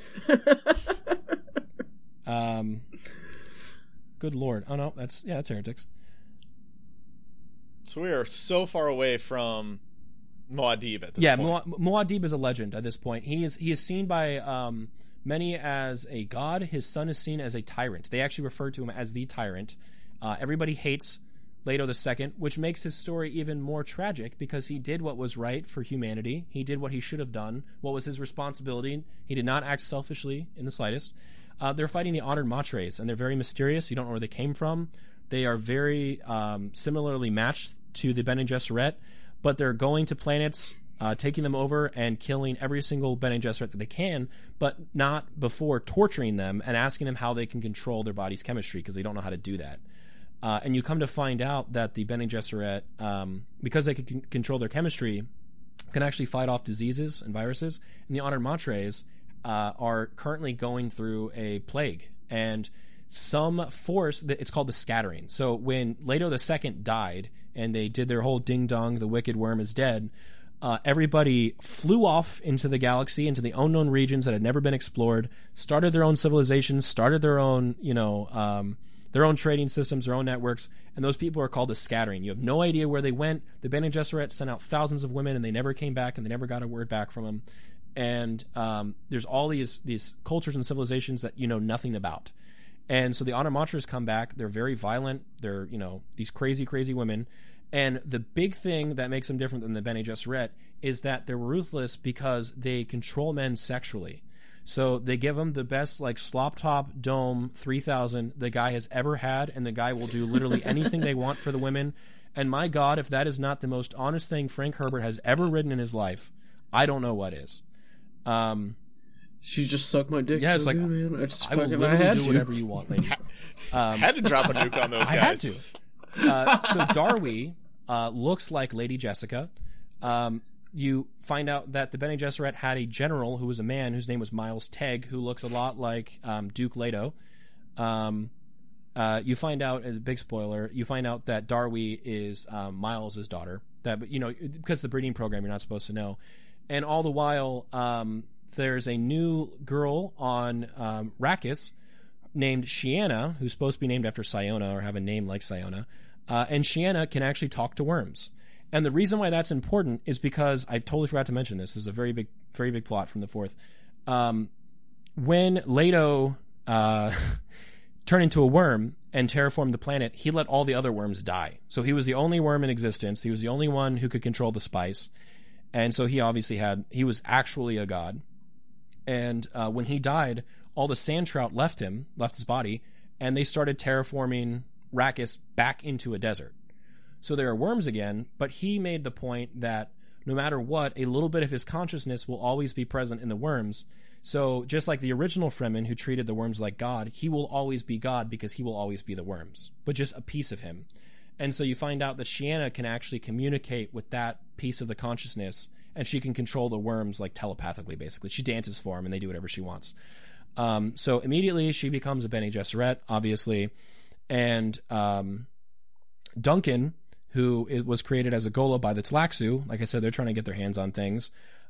Good Lord. Oh no, that's Heretics. So we are so far away from Muad'Dib at this point. Yeah, Muad'Dib is a legend at this point. He is seen by many as a god. His son is seen as a tyrant. They actually refer to him as the tyrant. Everybody hates Leto II, which makes his story even more tragic because he did what was right for humanity. He did what he should have done, what was his responsibility. He did not act selfishly in the slightest. They're fighting the Honored Matres, and they're very mysterious. You don't know where they came from. They are very similarly matched to the Bene Gesserit, but they're going to planets, taking them over and killing every single Bene Gesserit that they can, but not before torturing them and asking them how they can control their body's chemistry because they don't know how to do that. And you come to find out that the Bene Gesserit, because they can control their chemistry, can actually fight off diseases and viruses. And the Honored Matres are currently going through a plague. And some force, it's called the Scattering. So when Leto II died and they did their whole ding-dong, the wicked worm is dead, everybody flew off into the galaxy, into the unknown regions that had never been explored, started their own civilizations, started their own, their own trading systems, their own networks, and those people are called the Scattering. You have no idea where they went. The Bene Gesserit sent out thousands of women, and they never came back, and they never got a word back from them. And there's all these cultures and civilizations that you know nothing about. And so the Honored Matres come back. They're very violent. They're, these crazy, crazy women. And the big thing that makes them different than the Bene Gesserit is that they're ruthless because they control men sexually. So they give him the best like slop top dome 3000 the guy has ever had, and the guy will do literally anything they want for the women. And my God, if that is not the most honest thing Frank Herbert has ever written in his life, I don't know what is. She just sucked my dick yeah, so it's like, good, man. I will literally do whatever you want, lady. Had to drop a nuke on those guys. I had to. So Darwy looks like Lady Jessica. You find out that the Bene Gesserit had a general who was a man whose name was Miles Tegg, who looks a lot like Duke Leto. You find out, as a big spoiler, you find out that Darwy is Miles' daughter. That, because of the breeding program, you're not supposed to know. And all the while, there's a new girl on Arrakis named Shiana, who's supposed to be named after Siona or have a name like Siona. And Shiana can actually talk to worms. And the reason why that's important is because I totally forgot to mention this. This is a very big plot from the fourth. When Leto turned into a worm and terraformed the planet, he let all the other worms die. So he was the only worm in existence. He was the only one who could control the spice. And so he was actually a god. And when he died, all the sand trout left his body, and they started terraforming Arrakis back into a desert. So there are worms again, but he made the point that no matter what, a little bit of his consciousness will always be present in the worms. So just like the original Fremen who treated the worms like God, he will always be God because he will always be the worms, but just a piece of him. And so you find out that Shiana can actually communicate with that piece of the consciousness, and she can control the worms like telepathically, basically. She dances for him, and they do whatever she wants. So immediately she becomes a Bene Gesserit, obviously, and Duncan, who was created as a Ghola by the Tlaxu, like I said, they're trying to get their hands on things.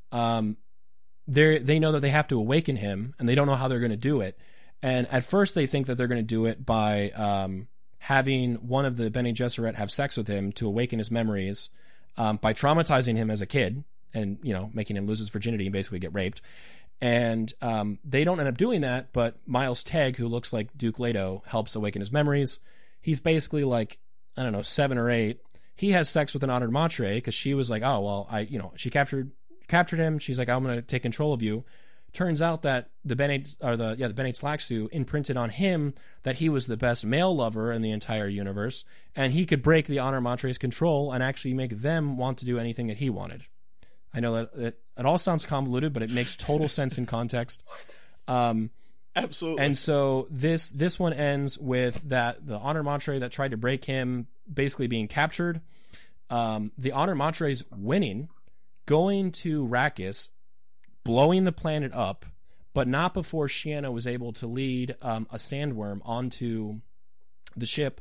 They know that they have to awaken him, and they don't know how they're going to do it. And at first they think that they're going to do it by having one of the Bene Gesserit have sex with him to awaken his memories, by traumatizing him as a kid and, making him lose his virginity and basically get raped. And they don't end up doing that, but Miles Tegg, who looks like Duke Leto, helps awaken his memories. He's basically like, 7 or 8. He has sex with an honored matre because she was like, oh, well, she captured him. She's like, I'm going to take control of you. Turns out that the Bene Tlaxu imprinted on him that he was the best male lover in the entire universe, and he could break the honor matre's control and actually make them want to do anything that he wanted. I know that it all sounds convoluted, but it makes total sense in context. Absolutely. And so this one ends with that the honor matre that tried to break him basically being captured. The honor matre's winning, going to Arrakis, blowing the planet up, but not before Shiana was able to lead a sandworm onto the ship,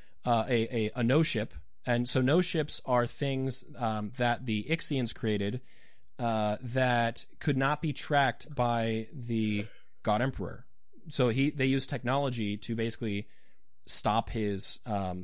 a no ship. And so no ships are things that the Ixians created that could not be tracked by the God Emperor. So they use technology to basically stop his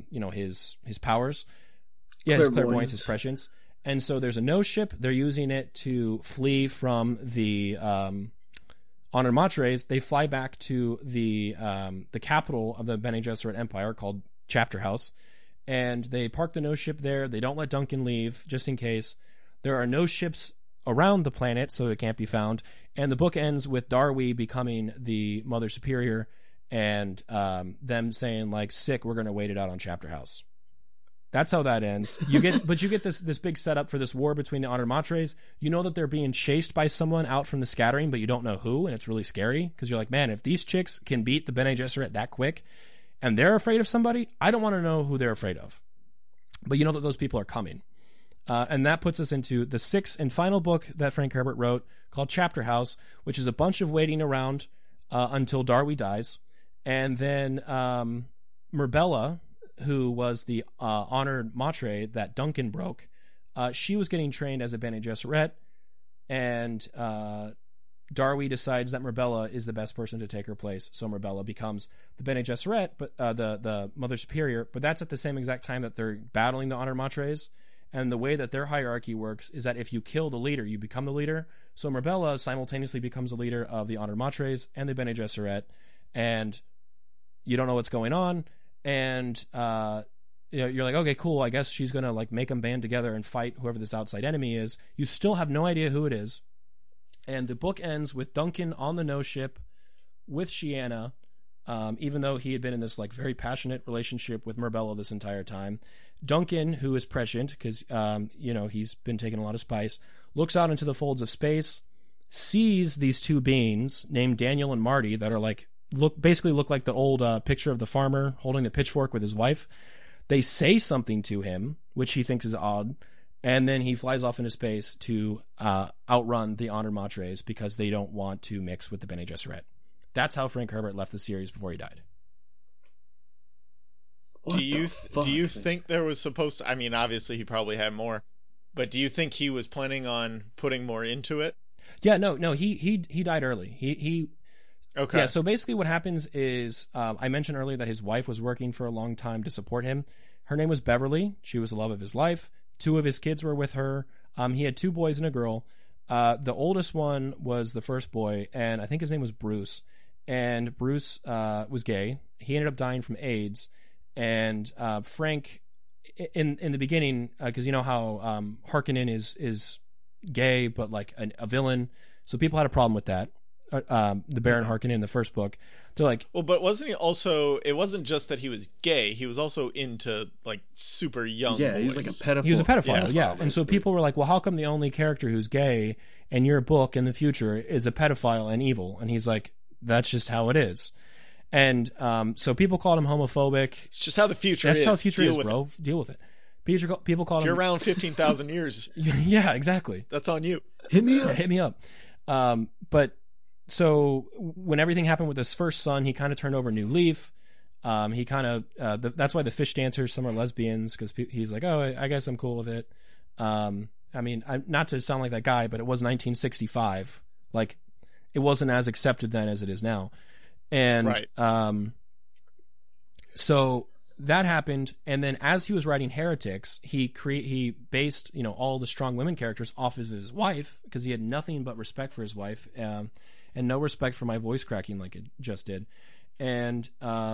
powers. Yeah, his clairvoyance, his prescience. And so there's a no ship. They're using it to flee from the Honor Matres. They fly back to the capital of the Bene Gesserit Empire called Chapter House, and they park the no ship there. They don't let Duncan leave just in case. There are no ships around the planet, so it can't be found. And the book ends with Darwy becoming the Mother Superior and them saying like, "Sick, we're going to wait it out on Chapter House." That's how that ends. You get this big setup for this war between the Honor Matres. You know that they're being chased by someone out from the Scattering, but you don't know who, and it's really scary because you're like, man, if these chicks can beat the Bene Gesserit that quick, and they're afraid of somebody, I don't want to know who they're afraid of. But you know that those people are coming. And that puts us into the sixth and final book that Frank Herbert wrote called Chapter House, which is a bunch of waiting around until Darwy dies. And then Merbella, who was the honored matre that Duncan broke, she was getting trained as a Bene Gesserit, and Darwy decides that Merbella is the best person to take her place, so Merbella becomes the Bene Gesserit, but the Mother Superior. But that's at the same exact time that they're battling the Honor Matres, and the way that their hierarchy works is that if you kill the leader, you become the leader. So Merbella simultaneously becomes the leader of the Honor Matres and the Bene Gesserit, and you don't know what's going on, and you're like, okay, cool, I guess she's gonna like make them band together and fight whoever this outside enemy is. You still have no idea who it is. And the book ends with Duncan on the No ship with Shiana, even though he had been in this like very passionate relationship with Marbella this entire time. Duncan, who is prescient because he's been taking a lot of spice, looks out into the folds of space, sees these two beings named Daniel and Marty that are like basically look like the old picture of the farmer holding the pitchfork with his wife. They say something to him, which he thinks is odd, and then he flies off into space to outrun the Honored Matres because they don't want to mix with the Bene Gesserit. That's how Frank Herbert left the series before he died. Do you think there was supposed to, I mean, obviously he probably had more, but do you think he was planning on putting more into it? Yeah, no, he died early. He Okay. Yeah, so basically what happens is, I mentioned earlier that his wife was working for a long time to support him. Her name was Beverly. She was the love of his life. 2 of his kids were with her. He had 2 boys and a girl. The oldest one was the first boy, and I think his name was Bruce. And Bruce was gay. He ended up dying from AIDS. And Frank, in the beginning, because you know how Harkonnen is gay, but like a villain, so people had a problem with that. The Baron Harkonnen in the first book, they're like, well, but wasn't he also? It wasn't just that he was gay; he was also into like super young. Yeah, boys. he's like a pedophile. He was a pedophile, yeah. Basically. And so people were like, well, how come the only character who's gay in your book in the future is a pedophile and evil? And he's like, that's just how it is. And so people called him homophobic. It's just how the future is. That's how the future is, bro. Deal with it. People called him. If you're around 15,000 years. Yeah, exactly. That's on you. Hit me up. Hit me up. But so when everything happened with his first son, he kind of turned over a new leaf. He kind of that's why the fish dancers, some are lesbians, because he's like, oh, I guess I'm cool with it. I mean, not to sound like that guy, but it was 1965. Like, it wasn't as accepted then as it is now. And right. So that happened, and then as he was writing Heretics, he based all the strong women characters off of his wife, because he had nothing but respect for his wife, and no respect for my voice cracking like it just did. And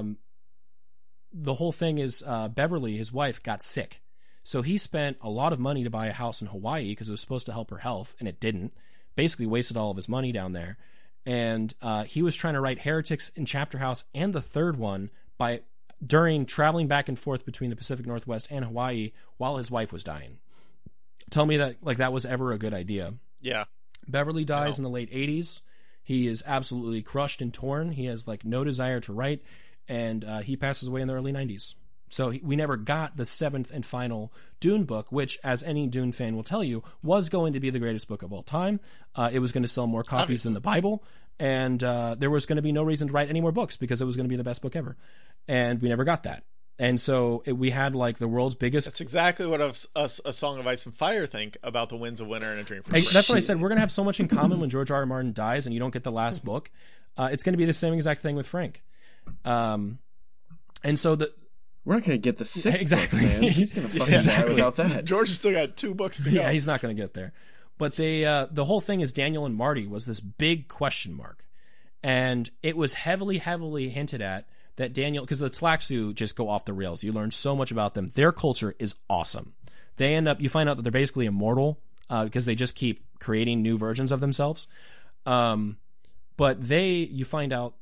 the whole thing is Beverly, his wife, got sick, so he spent a lot of money to buy a house in Hawaii because it was supposed to help her health, and it didn't. Basically wasted all of his money down there. And he was trying to write Heretics in Chapter House and the third one during traveling back and forth between the Pacific Northwest and Hawaii while his wife was dying. Tell me that was ever a good idea. Yeah. Beverly dies in the late 80s. He is absolutely crushed and torn. He has like no desire to write, and he passes away in the early 90s. So we never got the 7th and final Dune book, which, as any Dune fan will tell you, was going to be the greatest book of all time. It was going to sell more copies than the Bible, and there was going to be no reason to write any more books because it was going to be the best book ever. And we never got that. And so we had like the world's biggest. That's exactly what a Song of Ice and Fire think about The Winds of Winter and A Dream from Spring. That's what I said. We're going to have so much in common when George R.R. Martin dies and you don't get the last book. It's going to be the same exact thing with Frank. And so we're not going to get the 6th exactly. book, man. He's going to fucking die without that. George has still got 2 books to go. Yeah, he's not going to get there. But the whole thing is Daniel and Marty was this big question mark. And it was heavily, heavily hinted at that Daniel, because the Tlaxu just go off the rails. You learn so much about them. Their culture is awesome. You find out that they're basically immortal because they just keep creating new versions of themselves. But you find out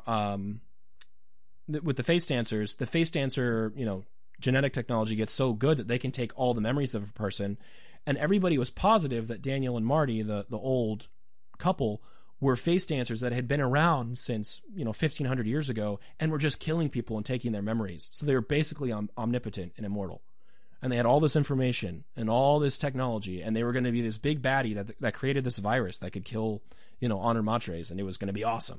with the face dancers, the face dancer, genetic technology gets so good that they can take all the memories of a person, and everybody was positive that Daniel and Marty, the old couple, were face dancers that had been around since 1500 years ago and were just killing people and taking their memories. So they were basically omnipotent and immortal, and they had all this information and all this technology, and they were going to be this big baddie that created this virus that could kill Honored Matres, and it was going to be awesome.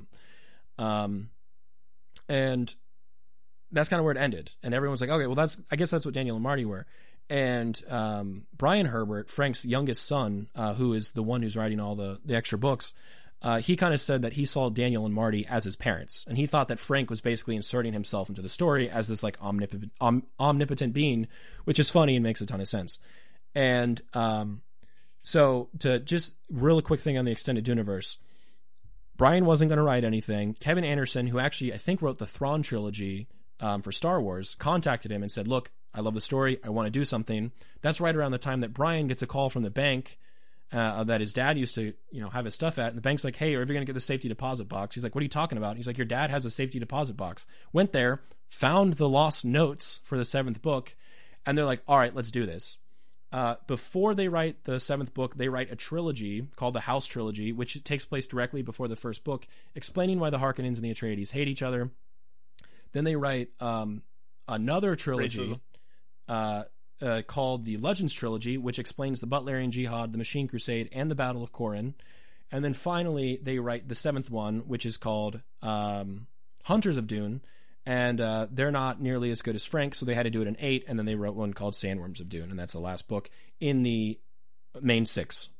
And that's kind of where it ended. And everyone's like, okay, well, I guess that's what Daniel and Marty were. And Brian Herbert, Frank's youngest son, who is the one who's writing all the extra books, he kind of said that he saw Daniel and Marty as his parents. And he thought that Frank was basically inserting himself into the story as this like omnipotent being, which is funny and makes a ton of sense. And so to just real quick thing on the extended Duneverse, Brian wasn't going to write anything. Kevin Anderson, who actually I think wrote the Thrawn trilogy for Star Wars, contacted him and said, look, I love the story. I want to do something. That's right around the time that Brian gets a call from the bank that his dad used to, have his stuff at. And the bank's like, hey, are you ever going to get the safety deposit box? He's like, what are you talking about? He's like, your dad has a safety deposit box. Went there, found the lost notes for the 7th book, and they're like, all right, let's do this. Before they write the 7th book, they write a trilogy called the House Trilogy, which takes place directly before the 1st book, explaining why the Harkonnens and the Atreides hate each other. Then they write another trilogy called the Legends Trilogy, which explains the Butlerian Jihad, the Machine Crusade, and the Battle of Corran. And then finally, they write the 7th one, which is called Hunters of Dune. And they're not nearly as good as Frank, so they had to do it in 8, and then they wrote one called Sandworms of Dune, and that's the last book in the main 6.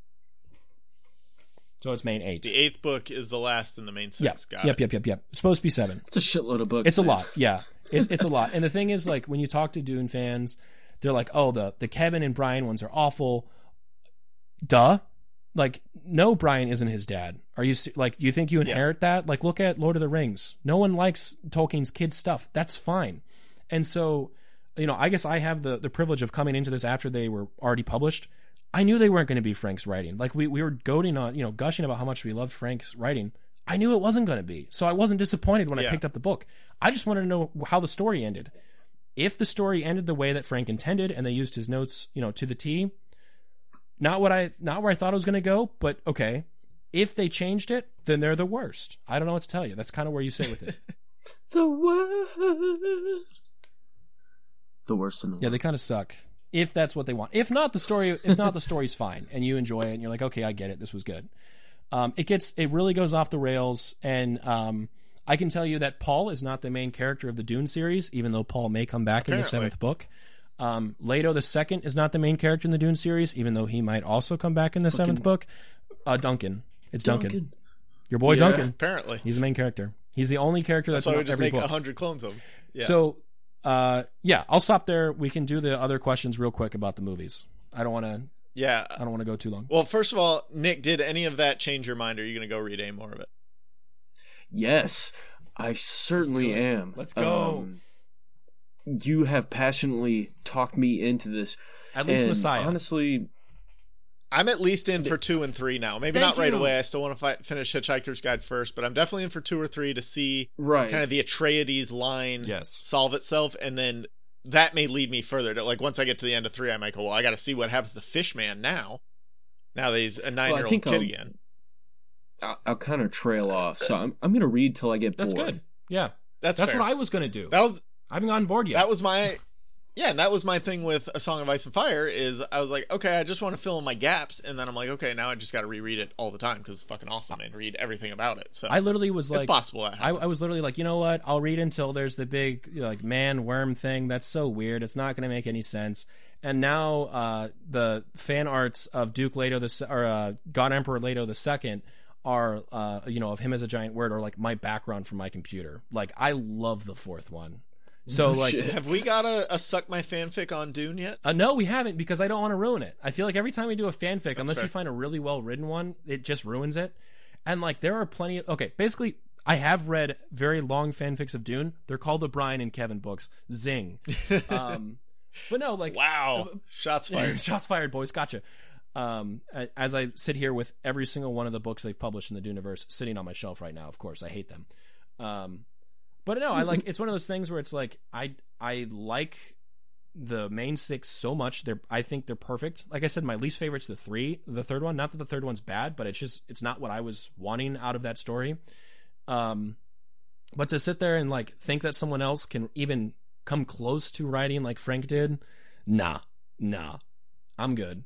So it's main 8. The 8th book is the last in the main 6. Yep. It's supposed to be 7. It's a shitload of books. It's a lot, yeah. It's a lot. And the thing is, like, when you talk to Dune fans, they're like, oh, the Kevin and Brian ones are awful. Duh. Like, no, Brian isn't his dad. Are you, like, you think you inherit that? Like, look at Lord of the Rings. No one likes Tolkien's kid stuff. That's fine. And so, I guess I have the privilege of coming into this after they were already published. I knew they weren't going to be Frank's writing. Like, we were goading on, gushing about how much we loved Frank's writing. I knew it wasn't going to be. So I wasn't disappointed when I picked up the book. I just wanted to know how the story ended. If the story ended the way that Frank intended and they used his notes, to the T, not where I thought it was going to go, but okay. If they changed it, then they're the worst. I don't know what to tell you. That's kind of where you sit with it. The worst. The worst in the world. Yeah, they kind of suck. If that's what they want. If not, the story's fine and you enjoy it and you're like, okay, I get it. This was good. It really goes off the rails, and I can tell you that Paul is not the main character of the Dune series, even though Paul may come back in the 7th book. Leto the Second is not the main character in the Dune series, even though he might also come back in the 7th book. Duncan. It's Duncan. Your boy Duncan. Apparently. He's the main character. He's the only character that's in every book. That's why we just make 100 clones of him. Yeah. So, I'll stop there. We can do the other questions real quick about the movies. I don't want to go too long. Well, first of all, Nick, did any of that change your mind? Or are you going to go read any more of it? Yes, I certainly am. Let's go. You have passionately talked me into this. At least Messiah. Honestly, I'm at least in for 2 and 3 now. Maybe not right away. I still want to finish Hitchhiker's Guide first, but I'm definitely in for 2 or 3 to see kind of the Atreides line solve itself, and then that may lead me further to, like, once I get to the end of 3, I might go, well, I got to see what happens to Fishman now. Now that he's a 9-year-old kid again. I'll kind of trail off, so I'm going to read till I get bored. That's good. Yeah, that's what I was going to do. I haven't gotten bored yet. That was my and that was my thing with A Song of Ice and Fire. Is I was like, okay, I just want to fill in my gaps, and then I'm like, okay, now I just got to reread it all the time because it's fucking awesome and read everything about it. So I literally was like, it's possible that happens. I was literally like, you know what? I'll read until there's the big like man worm thing. That's so weird. It's not going to make any sense. And now the fan arts of Duke Leto God Emperor Leto II are of him as a giant word, or like my background from my computer. Like, I love the 4th one. So have we got a suck my fanfic on Dune yet? No, we haven't, because I don't want to ruin it. I feel like every time we do a fanfic, unless you find a really well written one, it just ruins it. And like, there are plenty of basically, I have read very long fanfics of Dune. They're called the Brian and Kevin books. Zing. But no, like, wow, shots fired. Shots fired, boys. Gotcha. As I sit here with every single one of the books they've published in the Duneverse sitting on my shelf right now, of course, I hate them. But no, I like, it's one of those things where it's like, I like the main 6 so much. I think they're perfect. Like I said, my least favorite's the 3rd one. Not that the 3rd one's bad, but it's not what I was wanting out of that story. But to sit there and like think that someone else can even come close to writing like Frank did, nah, I'm good.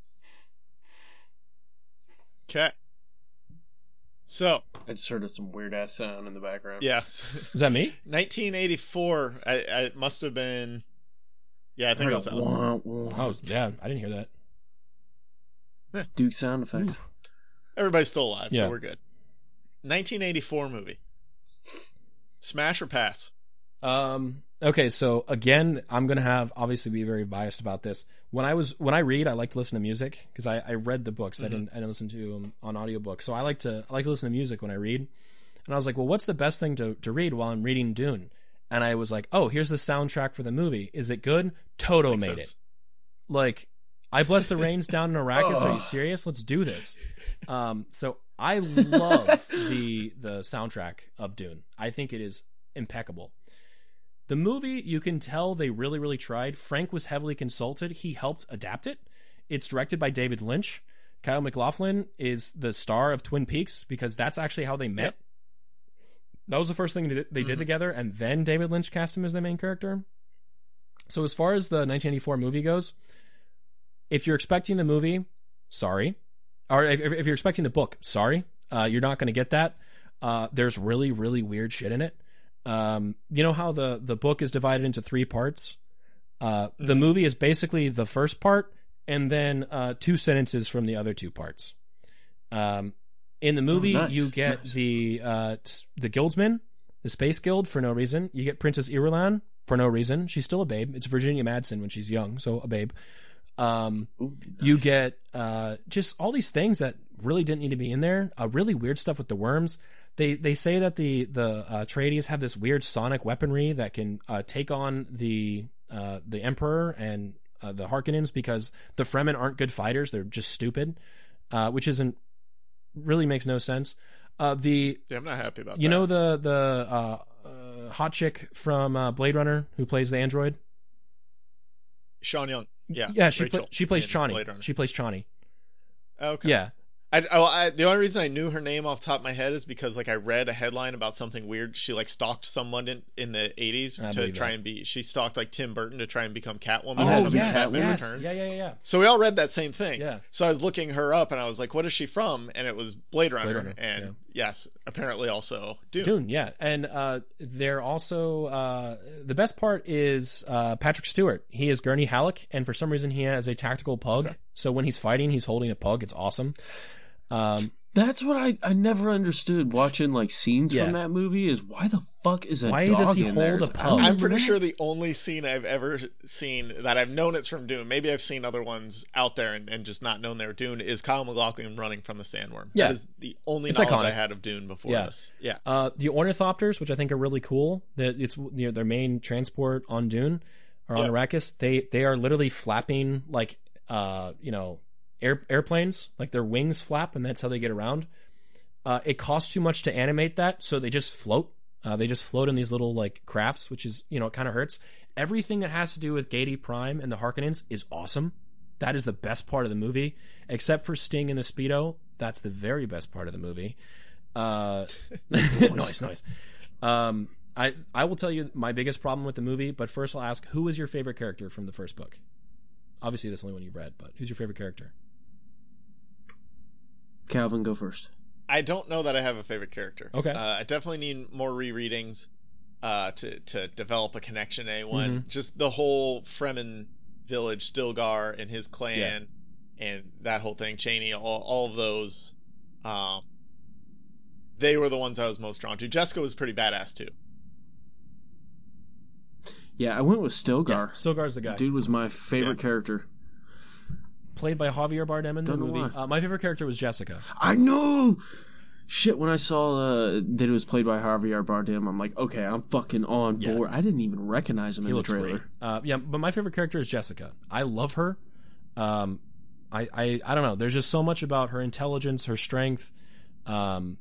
Okay. So I just heard some weird ass sound in the background. Yes. Is that me? 1984. It must have been. Yeah, I think it was. Oh, yeah, I didn't hear that. Duke sound effects. Everybody's still alive, so we're good. 1984 movie. Smash or pass? Okay, so again, I'm gonna obviously be very biased about this. When I read, I like to listen to music, because I read the books. Mm-hmm. I didn't listen to them on audiobook. So I like to listen to music when I read. And I was like, well, what's the best thing to read while I'm reading Dune? And I was like, oh, here's the soundtrack for the movie. Is it good? Toto made it. Like, I bless the rains down in Arrakis. Are you serious? Let's do this. So I love the soundtrack of Dune. I think it is impeccable. The movie, you can tell they really, really tried. Frank was heavily consulted. He helped adapt it. It's directed by David Lynch. Kyle MacLachlan is the star of Twin Peaks because that's actually how they met. Yep. That was the first thing they did together, and then David Lynch cast him as the main character. So as far as the 1984 movie goes, if you're expecting the movie, sorry. Or if you're expecting the book, sorry. You're not going to get that. There's really, really weird shit in it. You know how the book is divided into 3 parts? The movie is basically the first part and then 2 sentences from the other 2 parts. In the movie, you get the Guildsmen, the Space Guild, for no reason. You get Princess Irulan for no reason. She's still a babe. It's Virginia Madsen when she's young, so a babe. You get just all these things that really didn't need to be in there. Really weird stuff with the worms. They say that the Atreides have this weird sonic weaponry that can take on the Emperor and the Harkonnens because the Fremen aren't good fighters. They're just stupid, which really makes no sense. I'm not happy about that. You know the hot chick from Blade Runner who plays the android? Sean Young. Yeah. Yeah, she plays Chani. She plays Chani. Okay. Yeah. The only reason I knew her name off the top of my head is because I read a headline about something weird. She stalked someone in the 80s to try and be. She stalked Tim Burton to try and become Catwoman or something. Batman Returns. Yeah. So we all read that same thing. Yeah. So I was looking her up and I was like, "What is she from?" And it was Blade Runner. And yes, apparently also Dune. Dune, yeah. And they're also the best part is Patrick Stewart. He is Gurney Halleck, and for some reason he has a tactical pug. Okay. So when he's fighting, he's holding a pug. It's awesome. That's what I never understood watching scenes from that movie is why the fuck is why does he hold a pug? I'm pretty sure the only scene I've ever seen that I've known it's from Dune, maybe I've seen other ones out there and just not known they're Dune, is Kyle MacLachlan running from the sandworm. Yeah. That is the only knowledge iconic. I had of Dune before this. Yeah. The ornithopters, which I think are really cool, that it's their main transport on Dune or on Arrakis, they are literally flapping airplanes, their wings flap, and that's how they get around. It costs too much to animate that, so they just float. They just float in these little crafts, which is it kind of hurts. Everything that has to do with Gadi Prime and the Harkonnens is awesome. That is the best part of the movie, except for Sting and the Speedo. That's the very best part of the movie. Nice. I will tell you my biggest problem with the movie, but first I'll ask, who is your favorite character from the first book? Obviously, that's the only one you've read, but who's your favorite character? Calvin, go first. I don't know that I have a favorite character. Okay. I definitely need more rereadings to develop a connection to anyone. Mm-hmm. Just the whole Fremen village, Stilgar and his clan, and that whole thing, Chani, all of those, they were the ones I was most drawn to. Jessica was pretty badass too. Yeah, I went with Stilgar. Yeah, Stilgar's the guy. Dude was my favorite character. Played by Javier Bardem in the movie. My favorite character was Jessica. I know! Shit, when I saw that it was played by Javier Bardem, I'm like, okay, I'm fucking on board. I didn't even recognize him in the trailer. But my favorite character is Jessica. I love her. I don't know. There's just so much about her intelligence, her strength, her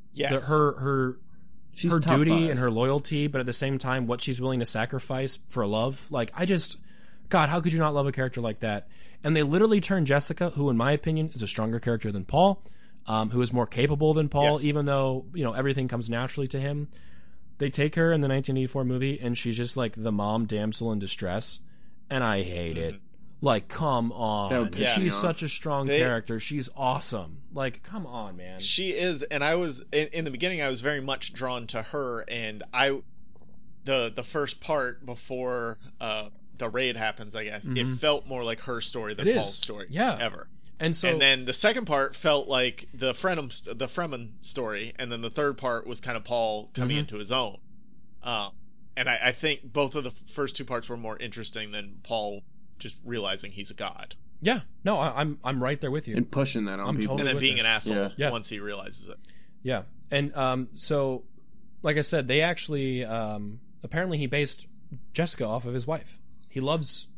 duty and her loyalty, but at the same time, what she's willing to sacrifice for love. God, how could you not love a character like that? And they literally turned Jessica, who in my opinion is a stronger character than Paul, who is more capable than Paul, even though, everything comes naturally to him. They take her in the 1984 movie and she's just the mom damsel in distress. And I hate it. Come on. She's such a strong character. She's awesome. Come on, man. She is. And I was, in the beginning, I was very much drawn to her. And the first part before, the raid happens, I guess. Mm-hmm. It felt more like her story than Paul's story ever. And then the second part felt like the Fremen story, and then the third part was kind of Paul coming into his own. And I think both of the first 2 parts were more interesting than Paul just realizing he's a god. Yeah, no, I'm right there with you. And pushing that on people. Totally, and then being an asshole once he realizes it. Yeah, and so, like I said, they actually apparently he based Jessica off of his wife. He loves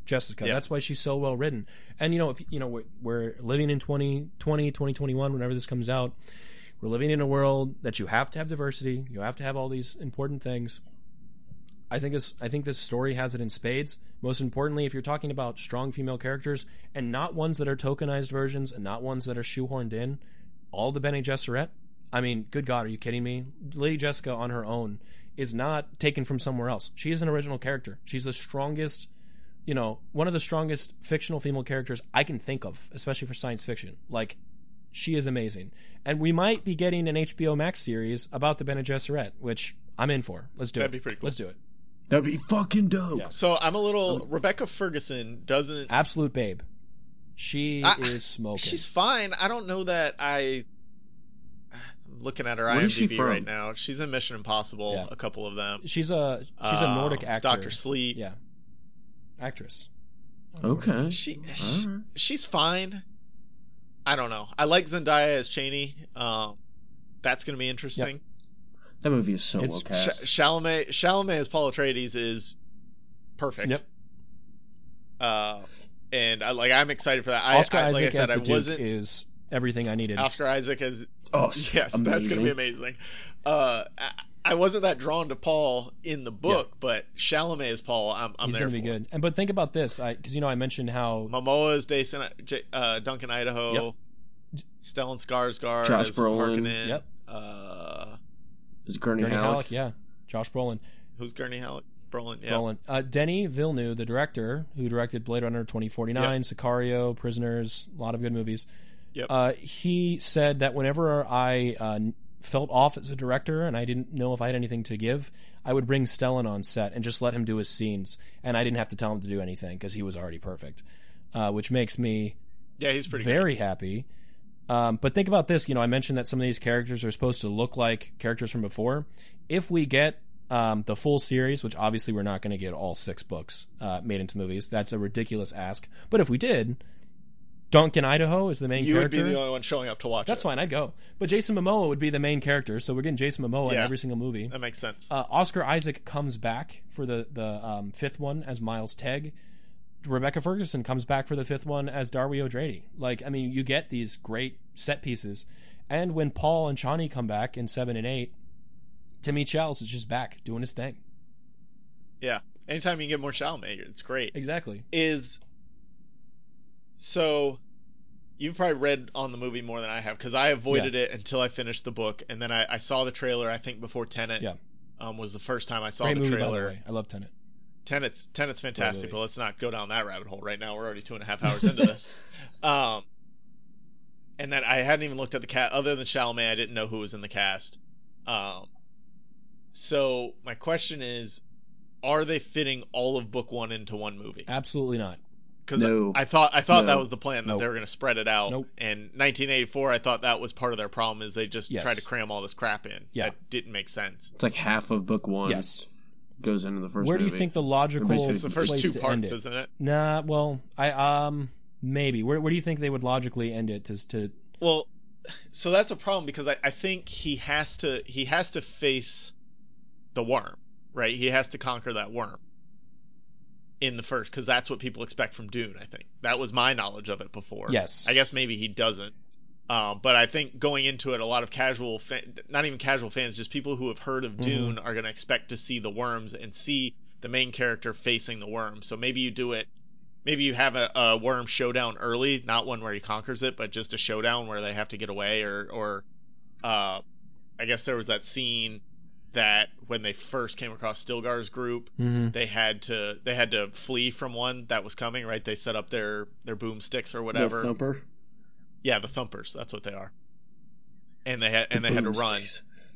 Jessica. Yeah. That's why she's so well written. And if we're living in 2020, 2021, whenever this comes out, we're living in a world that you have to have diversity. You have to have all these important things. I think this story has it in spades. Most importantly, if you're talking about strong female characters and not ones that are tokenized versions and not ones that are shoehorned in, all the Bene Gesserit. I mean, good God, are you kidding me? Lady Jessica on her own is not taken from somewhere else. She is an original character. She's the strongest, one of the strongest fictional female characters I can think of, especially for science fiction. Like, she is amazing. And we might be getting an HBO Max series about the Bene Gesserit, which I'm in for. Let's do it. That'd be pretty cool. Let's do it. That'd be fucking dope. Yeah. So I'm a little... Rebecca Ferguson doesn't... Absolute babe. She is smoking. She's fine. I don't know that I'm looking at her IMDb right now. She's in Mission Impossible, a couple of them. She's a Nordic actor. Dr. Sleep. Yeah. Actress. Okay. She's fine. I don't know. I like Zendaya as Cheney. That's going to be interesting. Yep. That movie is so well cast. Chalamet as Paul Atreides is perfect. Yep. And I'm excited for that. Oscar Isaac like I said, as the Duke is everything I needed. Oscar Isaac as yes, amazing. That's going to be amazing. I wasn't that drawn to Paul in the book, but Chalamet as Paul, I'm He's there gonna for. Be good. But think about this, because I mentioned how Momoa is Duncan Idaho, Stellan Skarsgård, Josh as Brolin. Harkonnen. Yep. Is Gurney Halleck? Yeah. Josh Brolin. Who's Gurney Halleck? Brolin. Yeah. Brolin. Denis Villeneuve, the director who directed Blade Runner 2049, Sicario, Prisoners, a lot of good movies. Yep. He said that whenever I felt off as a director and I didn't know if I had anything to give, I would bring Stellan on set and just let him do his scenes, and I didn't have to tell him to do anything because he was already perfect, which makes me he's pretty very good. happy. But think about this, I mentioned that some of these characters are supposed to look like characters from before. If we get the full series, which obviously we're not going to get all 6 books made into movies, that's a ridiculous ask. But if we did, Duncan Idaho is the main character. You would be the only one showing up to watch That's fine, I'd go. But Jason Momoa would be the main character, so we're getting Jason Momoa in every single movie. That makes sense. Oscar Isaac comes back for the 5th one as Miles Tegg. Rebecca Ferguson comes back for the 5th one as Darby O'Grady. You get these great set pieces. And when Paul and Chani come back in 7 and 8, Timmy Chalamet is just back doing his thing. Yeah. Anytime you can get more Chalamet, it's great. Exactly. So you've probably read on the movie more than I have, because I avoided it until I finished the book, and then I saw the trailer, I think, before Tenet. Yeah. Was the first time I saw Great the movie, trailer. by the way. I love Tenet. Tenet's fantastic, but let's not go down that rabbit hole right now. We're already 2.5 hours into this. And then I hadn't even looked at the cast. Other than Chalamet, I didn't know who was in the cast. So my question is, are they fitting all of book 1 into one movie? Absolutely not. Because I thought that was the plan, that they were going to spread it out. And 1984, I thought that was part of their problem, is they just tried to cram all this crap in. Yeah. That didn't make sense. It's like half of book 1 goes into the first Where movie. do you think the logical It's the first place 2 to parts, end it? isn't it? Nah, well, maybe. Where do you think they would logically end it to Well, so that's a problem, because I think he has to face the worm, right? He has to conquer that worm in the first, because that's what people expect from Dune. I think that was my knowledge of it before. Yes. I guess maybe he doesn't, but I think going into it, a lot of not even casual fans, just people who have heard of Dune are going to expect to see the worms and see the main character facing the worm. So maybe you do it. Maybe you have a worm showdown early, not one where he conquers it, but just a showdown where they have to get away, or I guess there was that scene that when they first came across Stilgar's group, they had to flee from one that was coming, right? They set up their boomsticks or whatever. The Thumper? Yeah, the Thumpers, that's what they are. And they had to run.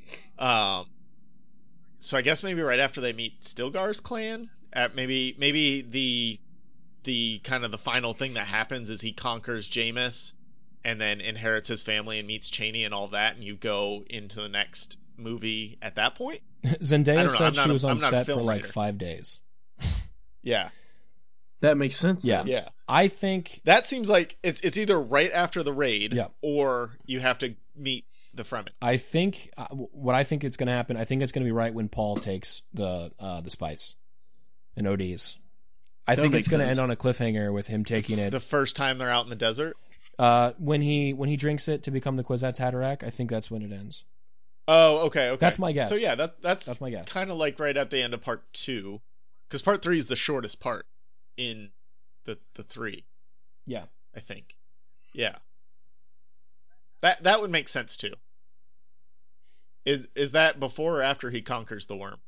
So I guess maybe right after they meet Stilgar's clan, maybe the kind of the final thing that happens is he conquers Jameis and then inherits his family and meets Chani and all that, and you go into the next movie at that point. Zendaya said she was on set for like writer. 5 days. Yeah. That makes sense. Yeah. Then. Yeah. I think that seems like it's either right after the raid, or you have to meet the Fremen. I think what I think it's going to happen. I think it's going to be right when Paul takes the spice and ODs. I think it's going to end on a cliffhanger with him taking it. The first time they're out in the desert? When he drinks it to become the Kwisatz Haderach, I think that's when it ends. Oh, okay. That's my guess. So yeah, that's my guess. Kind of like right at the end of part 2, because part 3 is the shortest part in the 3. Yeah, I think. Yeah. That would make sense too. Is that before or after he conquers the worm?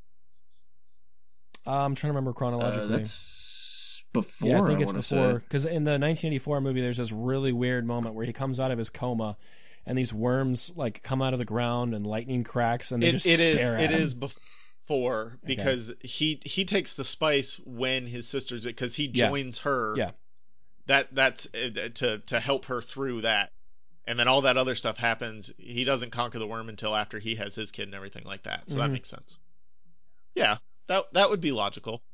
I'm trying to remember chronologically. That's before. Yeah, I think it's before, because in the 1984 movie, there's this really weird moment where he comes out of his coma, and these worms like come out of the ground and lightning cracks, and they stare at him. It is before, because he takes the spice when his sister's, because he joins her. Yeah. That's to help her through that. And then all that other stuff happens. He doesn't conquer the worm until after he has his kid and everything like that. So that makes sense. Yeah, that would be logical.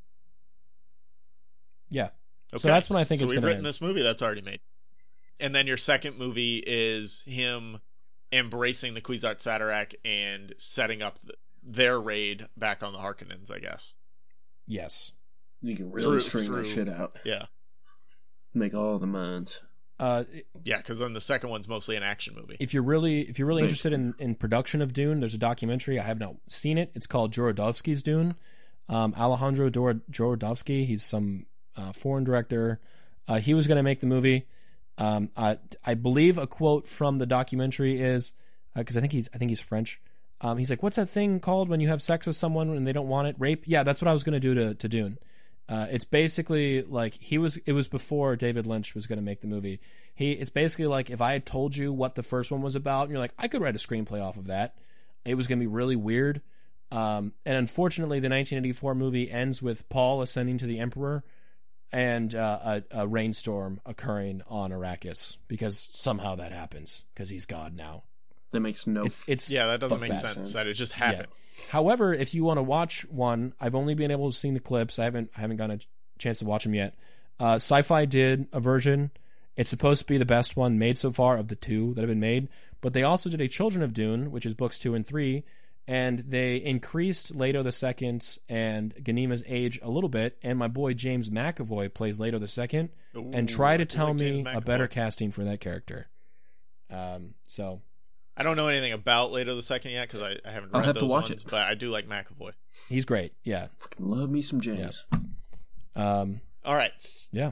Yeah. Okay. So that's when I think it's going to So we've written this movie that's already made. And then your second movie is him embracing the Kwisatz Haderach and setting up their raid back on the Harkonnens, I guess. Yes. You can really string that shit out. Yeah. Make all the mines. Yeah, because then the second one's mostly an action movie. If you're really interested in production of Dune, there's a documentary. I have not seen it. It's called Jodorowsky's Dune. Alejandro Jodorowsky. He's some foreign director. He was going to make the movie. I believe a quote from the documentary is, because I think he's French. He's like, "What's that thing called when you have sex with someone and they don't want it? Rape?" Yeah, that's what I was going to do to Dune. It's basically like it was before David Lynch was going to make the movie. It's basically like if I had told you what the first one was about, and you're like, I could write a screenplay off of that. It was going to be really weird. And unfortunately, the 1984 movie ends with Paul ascending to the Emperor and a rainstorm occurring on Arrakis, because somehow that happens because he's God now. That makes no. That doesn't make sense. That it just happened. Yeah. However, if you want to watch one, I've only been able to see the clips. I haven't gotten a chance to watch them yet. Sci-Fi did a version. It's supposed to be the best one made so far of the 2 that have been made. But they also did a Children of Dune, which is books 2 and 3, and they increased Leto II and Ganima's age a little bit. And my boy James McAvoy plays Leto II, and try to tell me a better casting for that character. So. I don't know anything about Leto II yet because I haven't read those ones, but I do like McAvoy. He's great, yeah. Fucking love me some James. Yeah. All right. Yeah.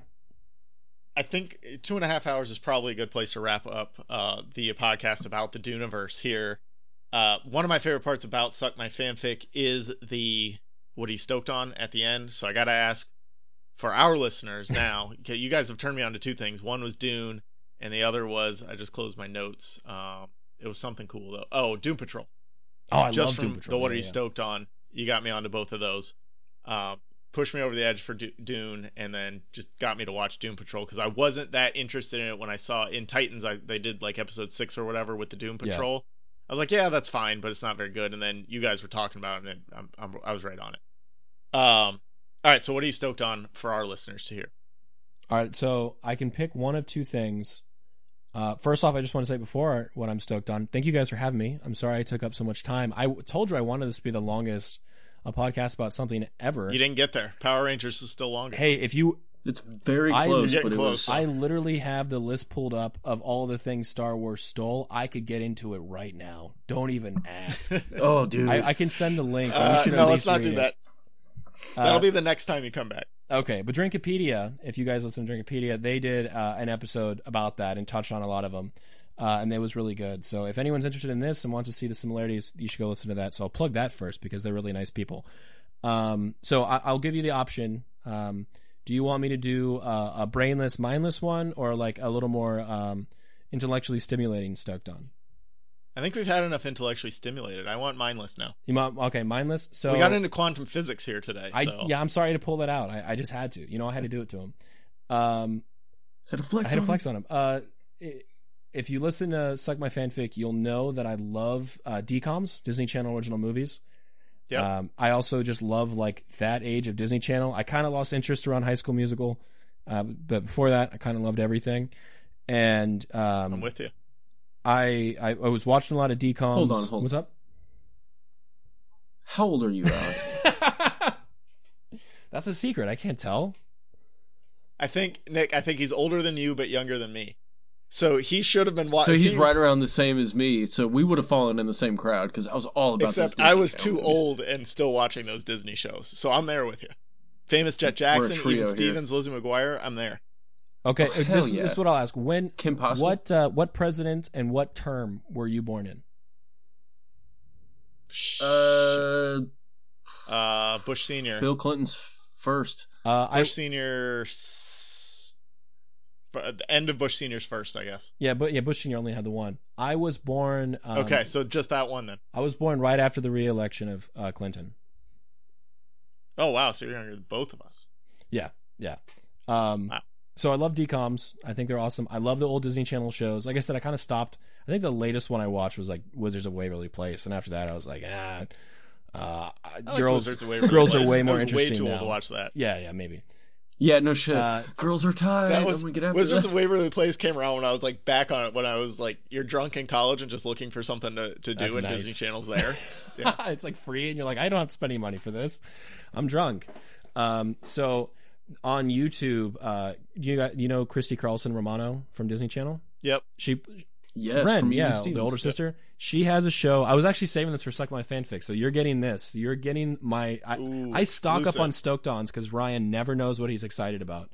I think 2.5 hours is probably a good place to wrap up the podcast about the Duneverse here. One of my favorite parts about Suck My Fanfic is the "what are you stoked on" at the end. So I got to ask for our listeners now. Okay, you guys have turned me on to 2 things. One was Dune, and the other was, I just closed my notes. It was something cool though. Oh, Doom Patrol. Oh, I just love Doom Patrol. The "what are you stoked on?" You got me onto both of those. Pushed me over the edge for Dune, and then just got me to watch Doom Patrol because I wasn't that interested in it when I saw in Titans. They did like episode 6 or whatever with the Doom Patrol. Yeah. I was like, yeah, that's fine, but it's not very good. And then you guys were talking about it, and I was right on it. All right, so what are you stoked on for our listeners to hear? All right, so I can pick one of 2 things. First off, I just want to say before what I'm stoked on. Thank you guys for having me. I'm sorry I took up so much time. I told you I wanted this to be the longest podcast about something ever. You didn't get there. Power Rangers is still longer. Hey, it's very close, but it was. I literally have the list pulled up of all the things Star Wars stole. I could get into it right now. Don't even ask. Oh, dude. I can send a link. No, let's not do that. That'll be the next time you come back. Okay, but Drinkopedia, if you guys listen to Drinkopedia, they did an episode about that and touched on a lot of them, and it was really good. So if anyone's interested in this and wants to see the similarities, you should go listen to that. So I'll plug that first because they're really nice people. So I'll give you the option. Do you want me to do a brainless, mindless one, or like a little more intellectually stimulating stoked on? I think we've had enough intellectually stimulated. I want mindless now. Okay, mindless. So we got into quantum physics here today. I'm sorry to pull that out. I just had to. I had to do it to him. Had to flex on him. If you listen to Suck My Fanfic, you'll know that I love DComs, Disney Channel original movies. Yeah. I also just love like that age of Disney Channel. I kind of lost interest around High School Musical, but before that, I kind of loved everything. And I'm with you. I was watching a lot of DComs. Hold on. What's up? How old are you, Alex? That's a secret. I can't tell. I think he's older than you, but younger than me. So he should have been watching. So he's right around the same as me. So we would have fallen in the same crowd because I was all about. Except I was too old and still watching those Disney shows. So I'm there with you. Famous Jet Jackson, Even Stevens, Lizzie McGuire. I'm there. Okay, this is what I'll ask. When Kim Possible? What president and what term were you born in? Bush Senior. Bill Clinton's first. Bush Senior. The end of Bush Senior's first, I guess. Yeah, but Bush Senior only had the one. I was born. Okay, so just that one then. I was born right after the re-election of Clinton. Oh wow, so you're younger than both of us. Yeah. Wow. So I love DComs. I think they're awesome. I love the old Disney Channel shows. Like I said, I kind of stopped. I think the latest one I watched was like Wizards of Waverly Place, and after that I was like, girls are way more interesting. Way too now. Old to watch that. Yeah, maybe. Yeah, no shit. Girls are tired. Wizards of Waverly Place came around when I was like back on it. When I was like, you're drunk in college and just looking for something to do, and nice. Disney Channel's there. Yeah. It's like free, and you're like, I don't have to spend any money for this. I'm drunk. So on YouTube, you know Christy Carlson Romano from Disney Channel? Yep. Ren, the older sister. Yep. She has a show. I was actually saving this for Suck My Fanfic, so you're getting this. You're getting my... I stock up on Stoked Ons because Ryan never knows what he's excited about.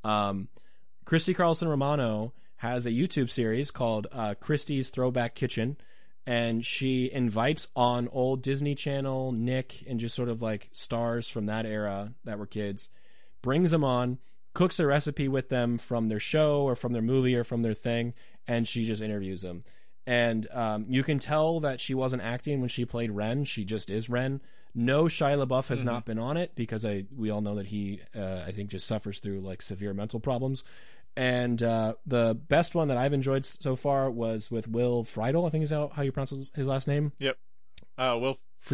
Christy Carlson Romano has a YouTube series called Christy's Throwback Kitchen, and she invites on old Disney Channel, Nick, and just sort of like stars from that era that were kids, brings them on, cooks a recipe with them from their show or from their movie or from their thing, and she just interviews them. And you can tell that she wasn't acting when she played Ren. She just is Ren. No, Shia LaBeouf has not been on it because we all know that he, I think, just suffers through like severe mental problems. And the best one that I've enjoyed so far was with Will Friedle, I think is how you pronounce his last name. Yep. Will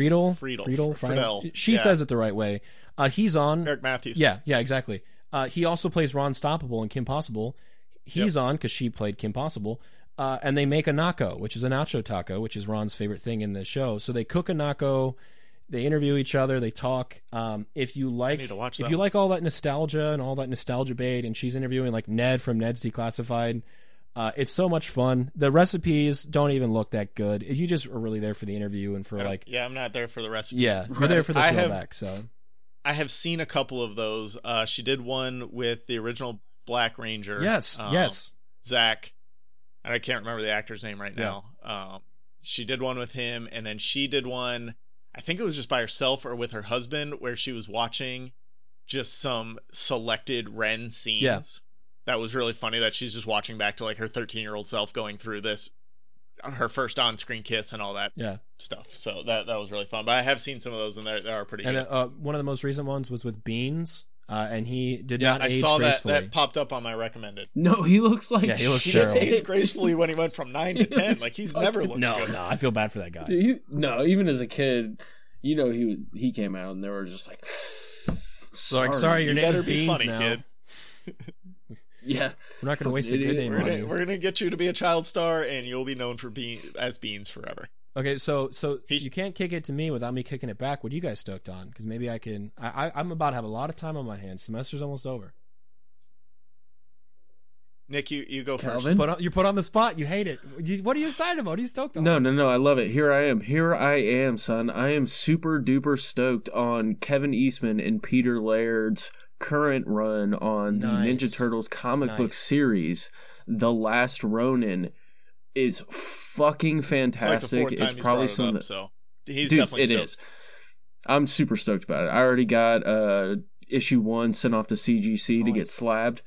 Friedle. She says it the right way. He's on. Eric Matthews. Yeah, exactly. He also plays Ron Stoppable in Kim Possible. He's on because she played Kim Possible. And they make a nacho, which is a nacho taco, which is Ron's favorite thing in the show. So they cook a nacho, they interview each other, they talk. If you like all that nostalgia and all that nostalgia bait, and she's interviewing like Ned from Ned's Declassified, it's so much fun. The recipes don't even look that good. You just are really there for the interview and for like. Yeah, I'm not there for the recipe. Yeah, you're there for the throwback. So. I have seen a couple of those. She did one with the original Black Ranger. Yes. Zach. And I can't remember the actor's name right now. She did one with him, and then she did one, I think it was just by herself or with her husband, where she was watching just some selected Ren scenes. Yeah. That was really funny that she's just watching back to like her 13-year-old self going through this, her first on-screen kiss and all that stuff. So that was really fun. But I have seen some of those, and they are pretty good. And one of the most recent ones was with Beans. And he did not age gracefully. Yeah, I saw that popped up on my recommended. No, he looks like he looks he didn't age gracefully when he went from 9 to 10. Like he's never looked good. No, I feel bad for that guy. Even as a kid, he came out and they were just like, sorry, your name is Beans funny, now. Kid. Yeah, we're not going to waste a good name on you. We're going to get you to be a child star, and you'll be known for as Beans forever. Okay, so you can't kick it to me without me kicking it back. What are you guys stoked on? Because maybe I can. I'm about to have a lot of time on my hands. Semester's almost over. Nick, you go Calvin? First. You're put on the spot. You hate it. What are you excited about? What are you stoked on? No. I love it. Here I am, son. I am super duper stoked on Kevin Eastman and Peter Laird's current run on the Ninja Turtles comic book series, The Last Ronin. Is fucking fantastic. It's probably some. So he's definitely stoked. It is. I'm super stoked about it. I already got issue 1 sent off to CGC to get slabbed.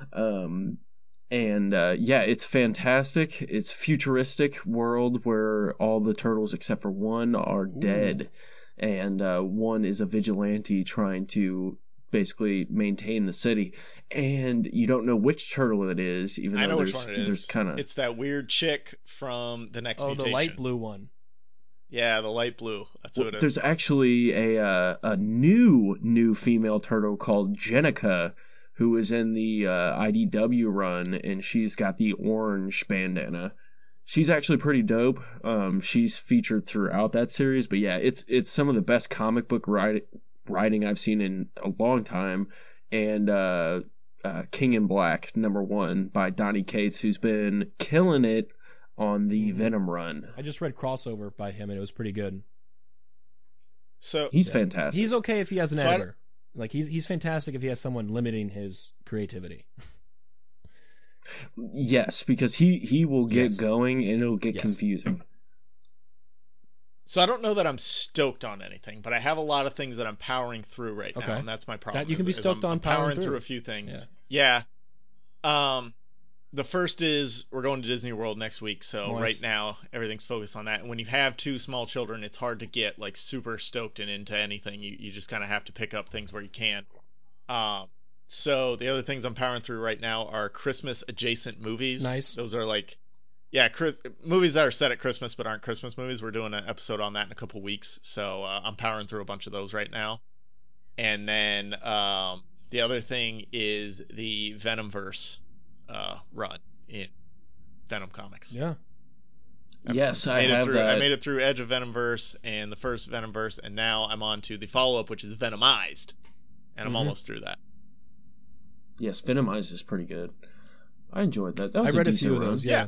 It's fantastic. It's futuristic world where all the turtles except for one are dead, and one is a vigilante trying to basically maintain the city. And you don't know which turtle it is, even though which one it is. It's that weird chick from the next mutation. The light blue one. Yeah, the light blue. That's what it is. There's actually a new female turtle called Jenica, who is in the IDW run, and she's got the orange bandana. She's actually pretty dope. She's featured throughout that series, but yeah, it's some of the best comic book writing I've seen in a long time. And King in Black #1 by Donny Cates, who's been killing it on the Venom run. I just read Crossover by him, and it was pretty good. So he's fantastic. He's okay if he has an editor. Like he's fantastic if he has someone limiting his creativity. Yes, because he will get going and it'll get confusing. So I don't know that I'm stoked on anything, but I have a lot of things that I'm powering through right now, and that's my problem. That you can be stoked on powering through a few things. Yeah. The first is we're going to Disney World next week, so right now everything's focused on that. And when you have 2 small children, it's hard to get like super stoked and into anything. You just kind of have to pick up things where you can. So the other things I'm powering through right now are Christmas adjacent movies. Nice. Those are like, movies that are set at Christmas but aren't Christmas movies. We're doing an episode on that in a couple weeks, so I'm powering through a bunch of those right now. And then the other thing is the Venomverse run in Venom Comics. Yeah. Yes, I have that. I made it through Edge of Venomverse and the first Venomverse, and now I'm on to the follow-up, which is Venomized, and I'm almost through that. Yes, Venomized is pretty good. I enjoyed that. That was I read a few of those. Yeah.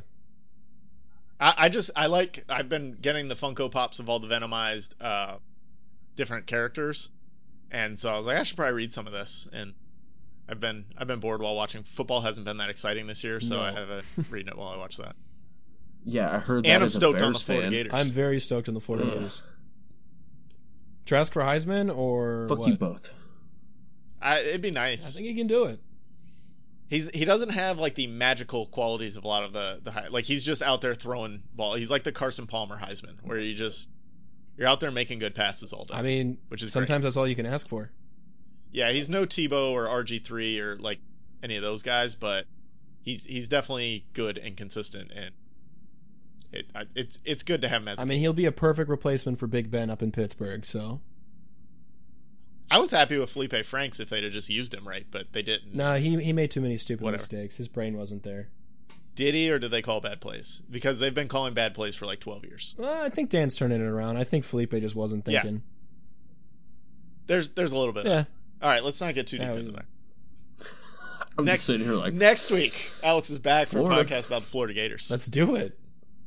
I've been getting the Funko Pops of all the Venomized different characters, and so I was like, I should probably read some of this, and I've been bored while watching. Football hasn't been that exciting this year, so I have reading it while I watch that. Yeah, I heard that. And I'm as stoked a Bears on the Florida fan. Gators. I'm very stoked on the Florida Gators. Trask for Heisman or Fuck what? you both. It'd be nice. I think he can do it. He doesn't have like the magical qualities of a lot of the like he's just out there throwing ball. He's like the Carson Palmer Heisman, where you're out there making good passes all day. I mean, which is sometimes great. That's all you can ask for. Yeah, he's no Tebow or RG3 or like any of those guys, but he's definitely good and consistent, and it's good to have him as. I mean, he'll be a perfect replacement for Big Ben up in Pittsburgh. So I was happy with Felipe Franks if they'd have just used him right, but they didn't. No, he made too many stupid mistakes. His brain wasn't there. Did he, or did they call bad plays? Because they've been calling bad plays for like 12 years. Well, I think Dan's turning it around. I think Felipe just wasn't thinking. Yeah. There's a little bit. Yeah. All right, let's not get too deep into that. I'm just sitting here like... Next week, Alex is back for a podcast about the Florida Gators. Let's do it.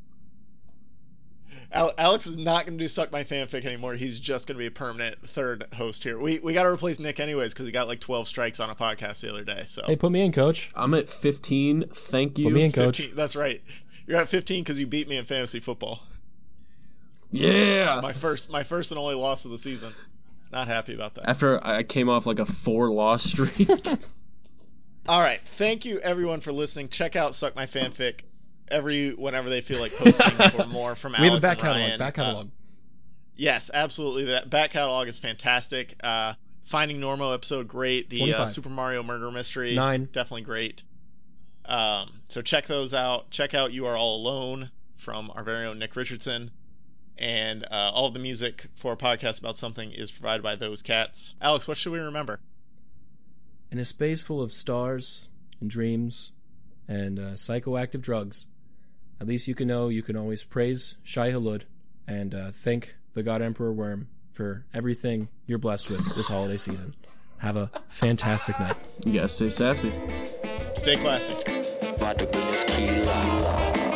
Alex is not going to do Suck My Fanfic anymore. He's just going to be a permanent third host here. We got to replace Nick anyways because he got like 12 strikes on a podcast the other day. So hey, put me in, coach. I'm at 15. Thank you. Put me in, coach. 15, that's right. You're at 15 because you beat me in fantasy football. Yeah. My first and only loss of the season. Not happy about that. After I came off like a 4-loss streak. All right. Thank you, everyone, for listening. Check out Suck My Fanfic whenever they feel like posting for more from Alex. We have a back and catalog. Ryan. Back catalog. Yes, absolutely. That back catalog is fantastic. Finding Normo episode, great. The Super Mario Murder Mystery, 9, definitely great. So check those out. Check out You Are All Alone from our very own Nick Richardson. And all of the music for a podcast about something is provided by those cats. Alex, what should we remember? In a space full of stars and dreams and psychoactive drugs, at least you can know you can always praise Shai Hulud and thank the God Emperor Worm for everything you're blessed with this holiday season. Have a fantastic night. You guys stay sassy. Stay classy.